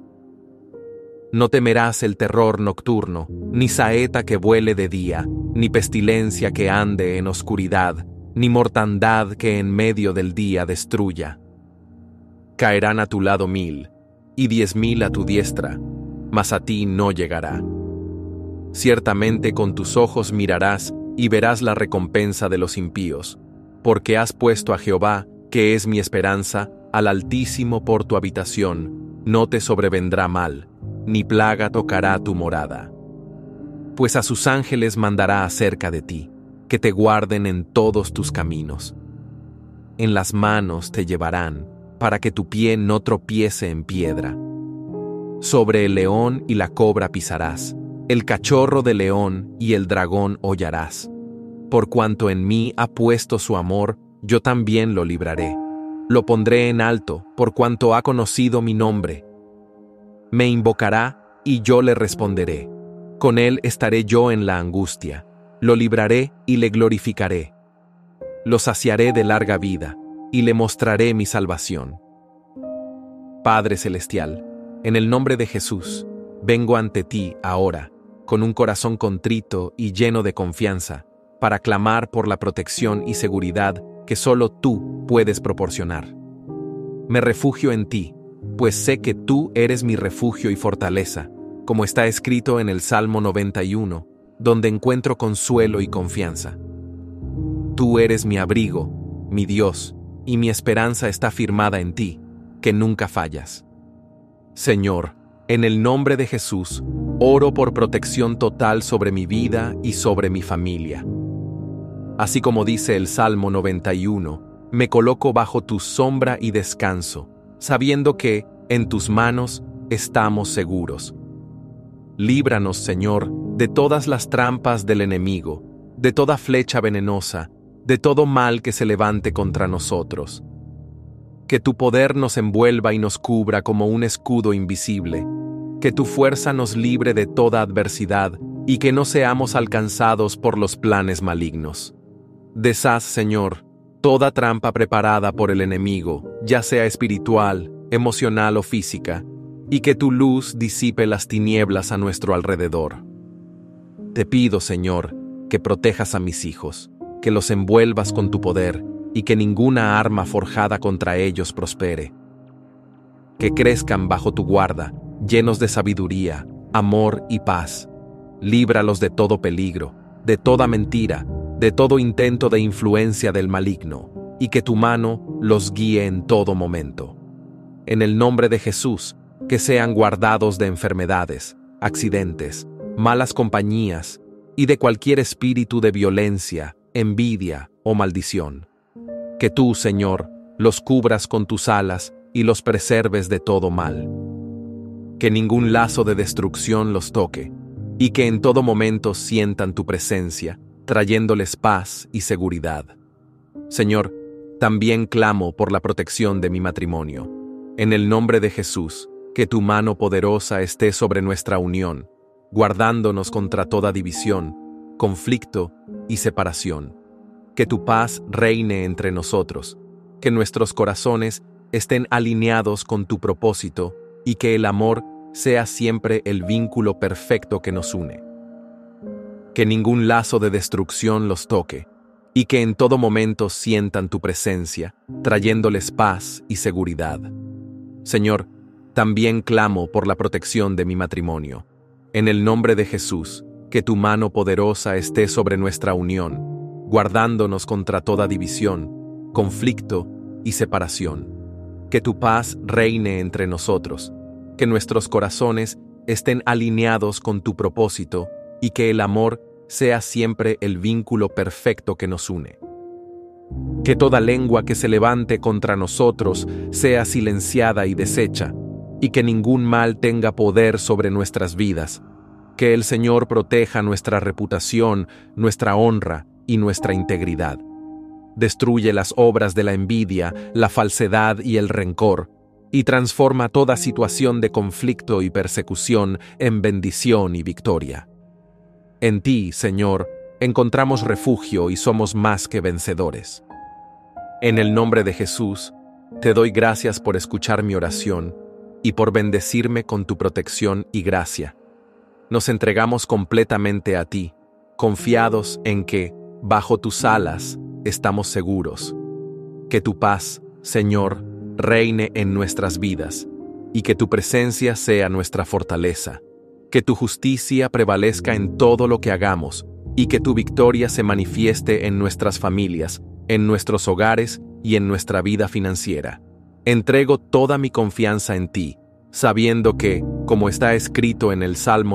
No temerás el terror nocturno, ni saeta que vuele de día, ni pestilencia que ande en oscuridad, ni mortandad que en medio del día destruya. Caerán a tu lado 1000, y 10.000 a tu diestra, mas a ti no llegará. Ciertamente con tus ojos mirarás y verás la recompensa de los impíos, porque has puesto a Jehová, que es mi esperanza, al Altísimo por tu habitación, no te sobrevendrá mal, ni plaga tocará tu morada. Pues a sus ángeles mandará acerca de ti, que te guarden en todos tus caminos. En las manos te llevarán, para que tu pie no tropiece en piedra. Sobre el león y la cobra pisarás, el cachorro de león y el dragón hollarás. Por cuanto en mí ha puesto su amor, yo también lo libraré. Lo pondré en alto, por cuanto ha conocido mi nombre. Me invocará, y yo le responderé. Con él estaré yo en la angustia. Lo libraré y le glorificaré. Lo saciaré de larga vida, y le mostraré mi salvación. Padre Celestial, en el nombre de Jesús, vengo ante ti ahora, con un corazón contrito y lleno de confianza, para clamar por la protección y seguridad que solo tú puedes proporcionar. Me refugio en ti, pues sé que tú eres mi refugio y fortaleza, como está escrito en el Salmo 91, donde encuentro consuelo y confianza. Tú eres mi abrigo, mi Dios, y mi esperanza está firmada en ti, que nunca fallas. Señor, en el nombre de Jesús, oro por protección total sobre mi vida y sobre mi familia. Así como dice el Salmo 91, me coloco bajo tu sombra y descanso, sabiendo que, en tus manos, estamos seguros. líbranos, Señor, de todas las trampas del enemigo, de toda flecha venenosa, de todo mal que se levante contra nosotros. Que tu poder nos envuelva y nos cubra como un escudo invisible, que tu fuerza nos libre de toda adversidad y que no seamos alcanzados por los planes malignos. Deshaz, Señor, toda trampa preparada por el enemigo, ya sea espiritual, emocional o física, y que tu luz disipe las tinieblas a nuestro alrededor. Te pido, Señor, que protejas a mis hijos, que los envuelvas con tu poder y que ninguna arma forjada contra ellos prospere. Que crezcan bajo tu guarda, llenos de sabiduría, amor y paz. Líbralos de todo peligro, de toda mentira, de todo intento de influencia del maligno, y que tu mano los guíe en todo momento. En el nombre de Jesús, que sean guardados de enfermedades, accidentes, malas compañías y de cualquier espíritu de violencia, envidia o maldición. Que tú, Señor, los cubras con tus alas y los preserves de todo mal. Que ningún lazo de destrucción los toque, y que en todo momento sientan tu presencia, trayéndoles paz y seguridad. Señor, también clamo por la protección de mi matrimonio. En el nombre de Jesús, que tu mano poderosa esté sobre nuestra unión, guardándonos contra toda división, conflicto y separación. Que tu paz reine entre nosotros, que nuestros corazones estén alineados con tu propósito y que el amor sea siempre el vínculo perfecto que nos une. Que ningún lazo de destrucción los toque y que en todo momento sientan tu presencia, trayéndoles paz y seguridad. Señor, también clamo por la protección de mi matrimonio. En el nombre de Jesús, que tu mano poderosa esté sobre nuestra unión, guardándonos contra toda división, conflicto y separación. Que tu paz reine entre nosotros, que nuestros corazones estén alineados con tu propósito y que el amor sea siempre el vínculo perfecto que nos une. Que toda lengua que se levante contra nosotros sea silenciada y deshecha, y que ningún mal tenga poder sobre nuestras vidas. Que el Señor proteja nuestra reputación, nuestra honra y nuestra integridad. Destruye las obras de la envidia, la falsedad y el rencor, y transforma toda situación de conflicto y persecución en bendición y victoria. En ti, Señor, encontramos refugio y somos más que vencedores. En el nombre de Jesús, te doy gracias por escuchar mi oración y por bendecirme con tu protección y gracia. Nos entregamos completamente a ti, confiados en que, bajo tus alas, estamos seguros. Que tu paz, Señor, reine en nuestras vidas, y que tu presencia sea nuestra fortaleza. Que tu justicia prevalezca en todo lo que hagamos, y que tu victoria se manifieste en nuestras familias, en nuestros hogares y en nuestra vida financiera. Entrego toda mi confianza en ti, sabiendo que, como está escrito en el Salmo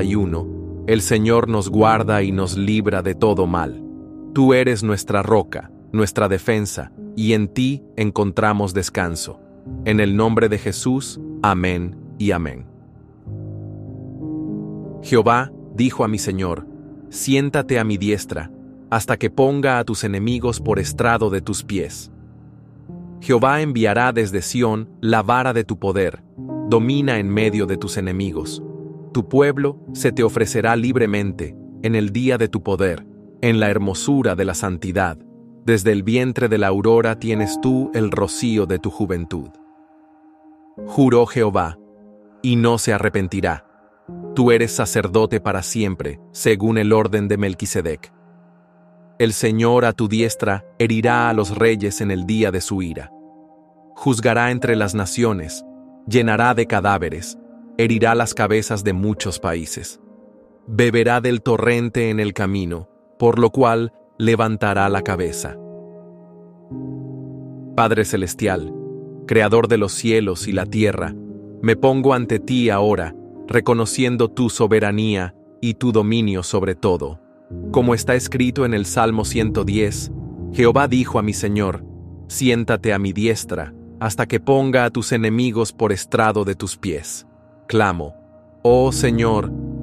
91, el Señor nos guarda y nos libra de todo mal. Tú eres nuestra roca, nuestra defensa, y en ti encontramos descanso. En el nombre de Jesús, amén y amén. Jehová dijo a mi Señor: siéntate a mi diestra, hasta que ponga a tus enemigos por estrado de tus pies. Jehová enviará desde Sión la vara de tu poder, domina en medio de tus enemigos. Tu pueblo se te ofrecerá libremente en el día de tu poder, en la hermosura de la santidad. Desde el vientre de la aurora tienes tú el rocío de tu juventud. Juró Jehová, y no se arrepentirá. Tú eres sacerdote para siempre, según el orden de Melquisedec. El Señor a tu diestra herirá a los reyes en el día de su ira. Juzgará entre las naciones, llenará de cadáveres, herirá las cabezas de muchos países. Beberá del torrente en el camino, por lo cual levantará la cabeza. Padre celestial, creador de los cielos y la tierra, me pongo ante ti ahora, reconociendo tu soberanía y tu dominio sobre todo. Como está escrito en el Salmo 110, Jehová dijo a mi Señor: siéntate a mi diestra, hasta que ponga a tus enemigos por estrado de tus pies. Clamo: oh Señor,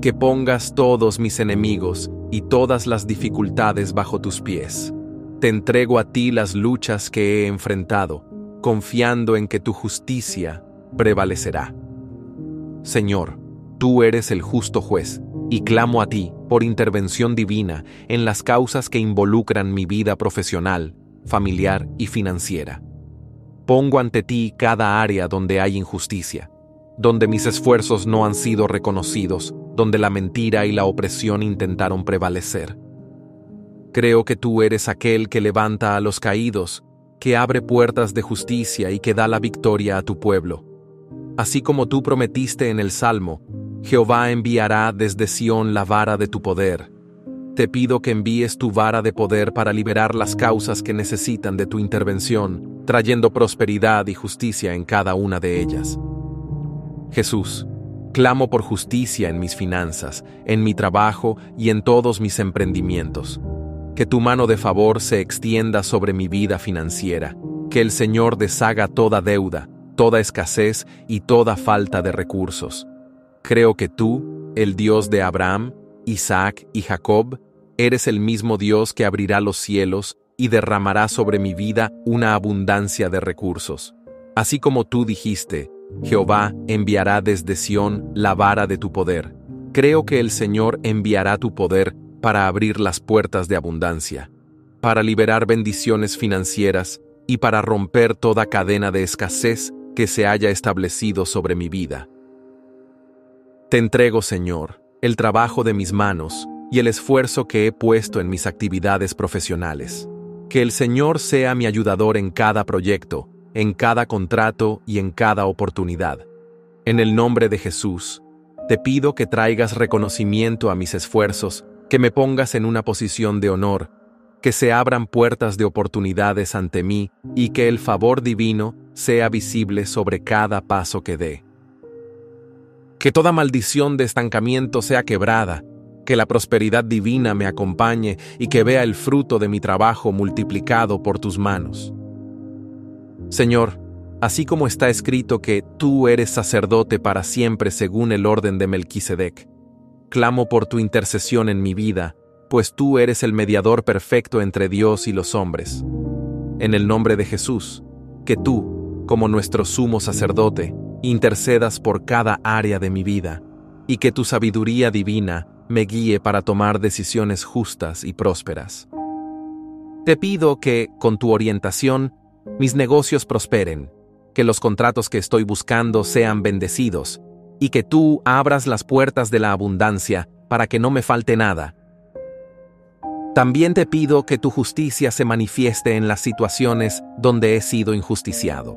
que pongas todos mis enemigos y todas las dificultades bajo tus pies. Te entrego a ti las luchas que he enfrentado, confiando en que tu justicia prevalecerá. Señor, tú eres el justo juez, y clamo a ti, por intervención divina, en las causas que involucran mi vida profesional, familiar y financiera. Pongo ante ti cada área donde hay injusticia, donde mis esfuerzos no han sido reconocidos, donde la mentira y la opresión intentaron prevalecer. Creo que tú eres aquel que levanta a los caídos, que abre puertas de justicia y que da la victoria a tu pueblo. Así como tú prometiste en el Salmo, Jehová enviará desde Sión la vara de tu poder. Te pido que envíes tu vara de poder para liberar las causas que necesitan de tu intervención, trayendo prosperidad y justicia en cada una de ellas. Jesús, clamo por justicia en mis finanzas, en mi trabajo y en todos mis emprendimientos. Que tu mano de favor se extienda sobre mi vida financiera, que el Señor deshaga toda deuda, toda escasez y toda falta de recursos. Creo que tú, el Dios de Abraham, Isaac y Jacob, eres el mismo Dios que abrirá los cielos y derramará sobre mi vida una abundancia de recursos. Así como tú dijiste, Jehová enviará desde Sión la vara de tu poder. Creo que el Señor enviará tu poder para abrir las puertas de abundancia, para liberar bendiciones financieras y para romper toda cadena de escasez que se haya establecido sobre mi vida. Te entrego, Señor, el trabajo de mis manos y el esfuerzo que he puesto en mis actividades profesionales. Que el Señor sea mi ayudador en cada proyecto, en cada contrato y en cada oportunidad. En el nombre de Jesús, te pido que traigas reconocimiento a mis esfuerzos, que me pongas en una posición de honor, que se abran puertas de oportunidades ante mí y que el favor divino sea visible sobre cada paso que dé. Que toda maldición de estancamiento sea quebrada, que la prosperidad divina me acompañe y que vea el fruto de mi trabajo multiplicado por tus manos. Señor, así como está escrito que tú eres sacerdote para siempre según el orden de Melquisedec, clamo por tu intercesión en mi vida, pues tú eres el mediador perfecto entre Dios y los hombres. En el nombre de Jesús, que tú, como nuestro sumo sacerdote, intercedas por cada área de mi vida, y que tu sabiduría divina me guíe para tomar decisiones justas y prósperas. Te pido que, con tu orientación, mis negocios prosperen, que los contratos que estoy buscando sean bendecidos, y que tú abras las puertas de la abundancia para que no me falte nada. También te pido que tu justicia se manifieste en las situaciones donde he sido injusticiado.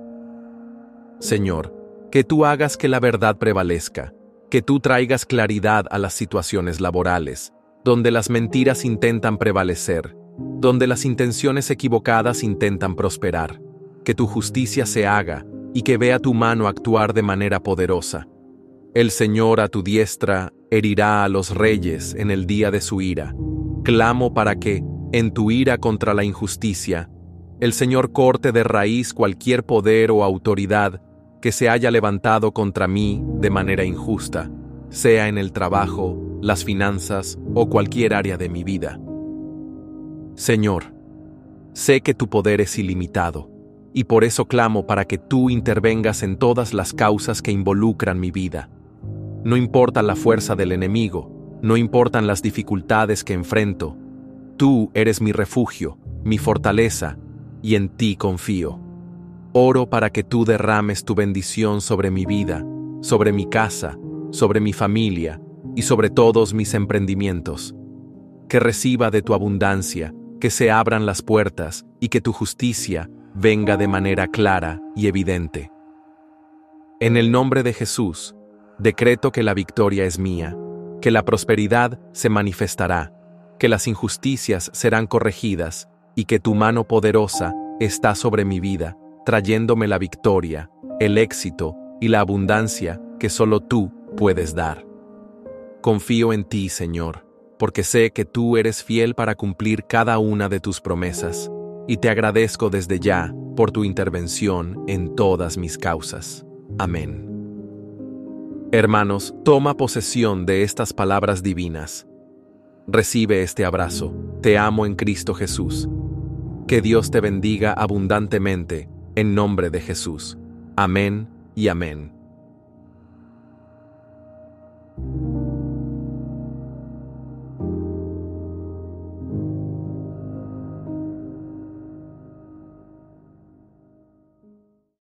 Señor, que tú hagas que la verdad prevalezca, que tú traigas claridad a las situaciones laborales, donde las mentiras intentan prevalecer, donde las intenciones equivocadas intentan prosperar, que tu justicia se haga y que vea tu mano actuar de manera poderosa. El Señor a tu diestra herirá a los reyes en el día de su ira. Clamo para que, en tu ira contra la injusticia, el Señor corte de raíz cualquier poder o autoridad que se haya levantado contra mí de manera injusta, sea en el trabajo, las finanzas o cualquier área de mi vida. Señor, sé que tu poder es ilimitado, y por eso clamo para que tú intervengas en todas las causas que involucran mi vida. No importa la fuerza del enemigo, no importan las dificultades que enfrento, tú eres mi refugio, mi fortaleza, y en ti confío. Oro para que tú derrames tu bendición sobre mi vida, sobre mi casa, sobre mi familia y sobre todos mis emprendimientos. Que reciba de tu abundancia, que se abran las puertas y que tu justicia venga de manera clara y evidente. En el nombre de Jesús, decreto que la victoria es mía, que la prosperidad se manifestará, que las injusticias serán corregidas y que tu mano poderosa está sobre mi vida, trayéndome la victoria, el éxito y la abundancia que solo tú puedes dar. Confío en ti, Señor, porque sé que tú eres fiel para cumplir cada una de tus promesas, y te agradezco desde ya por tu intervención en todas mis causas. Amén. Hermanos, toma posesión de estas palabras divinas. Recibe este abrazo. Te amo en Cristo Jesús. Que Dios te bendiga abundantemente, en nombre de Jesús. Amén y amén.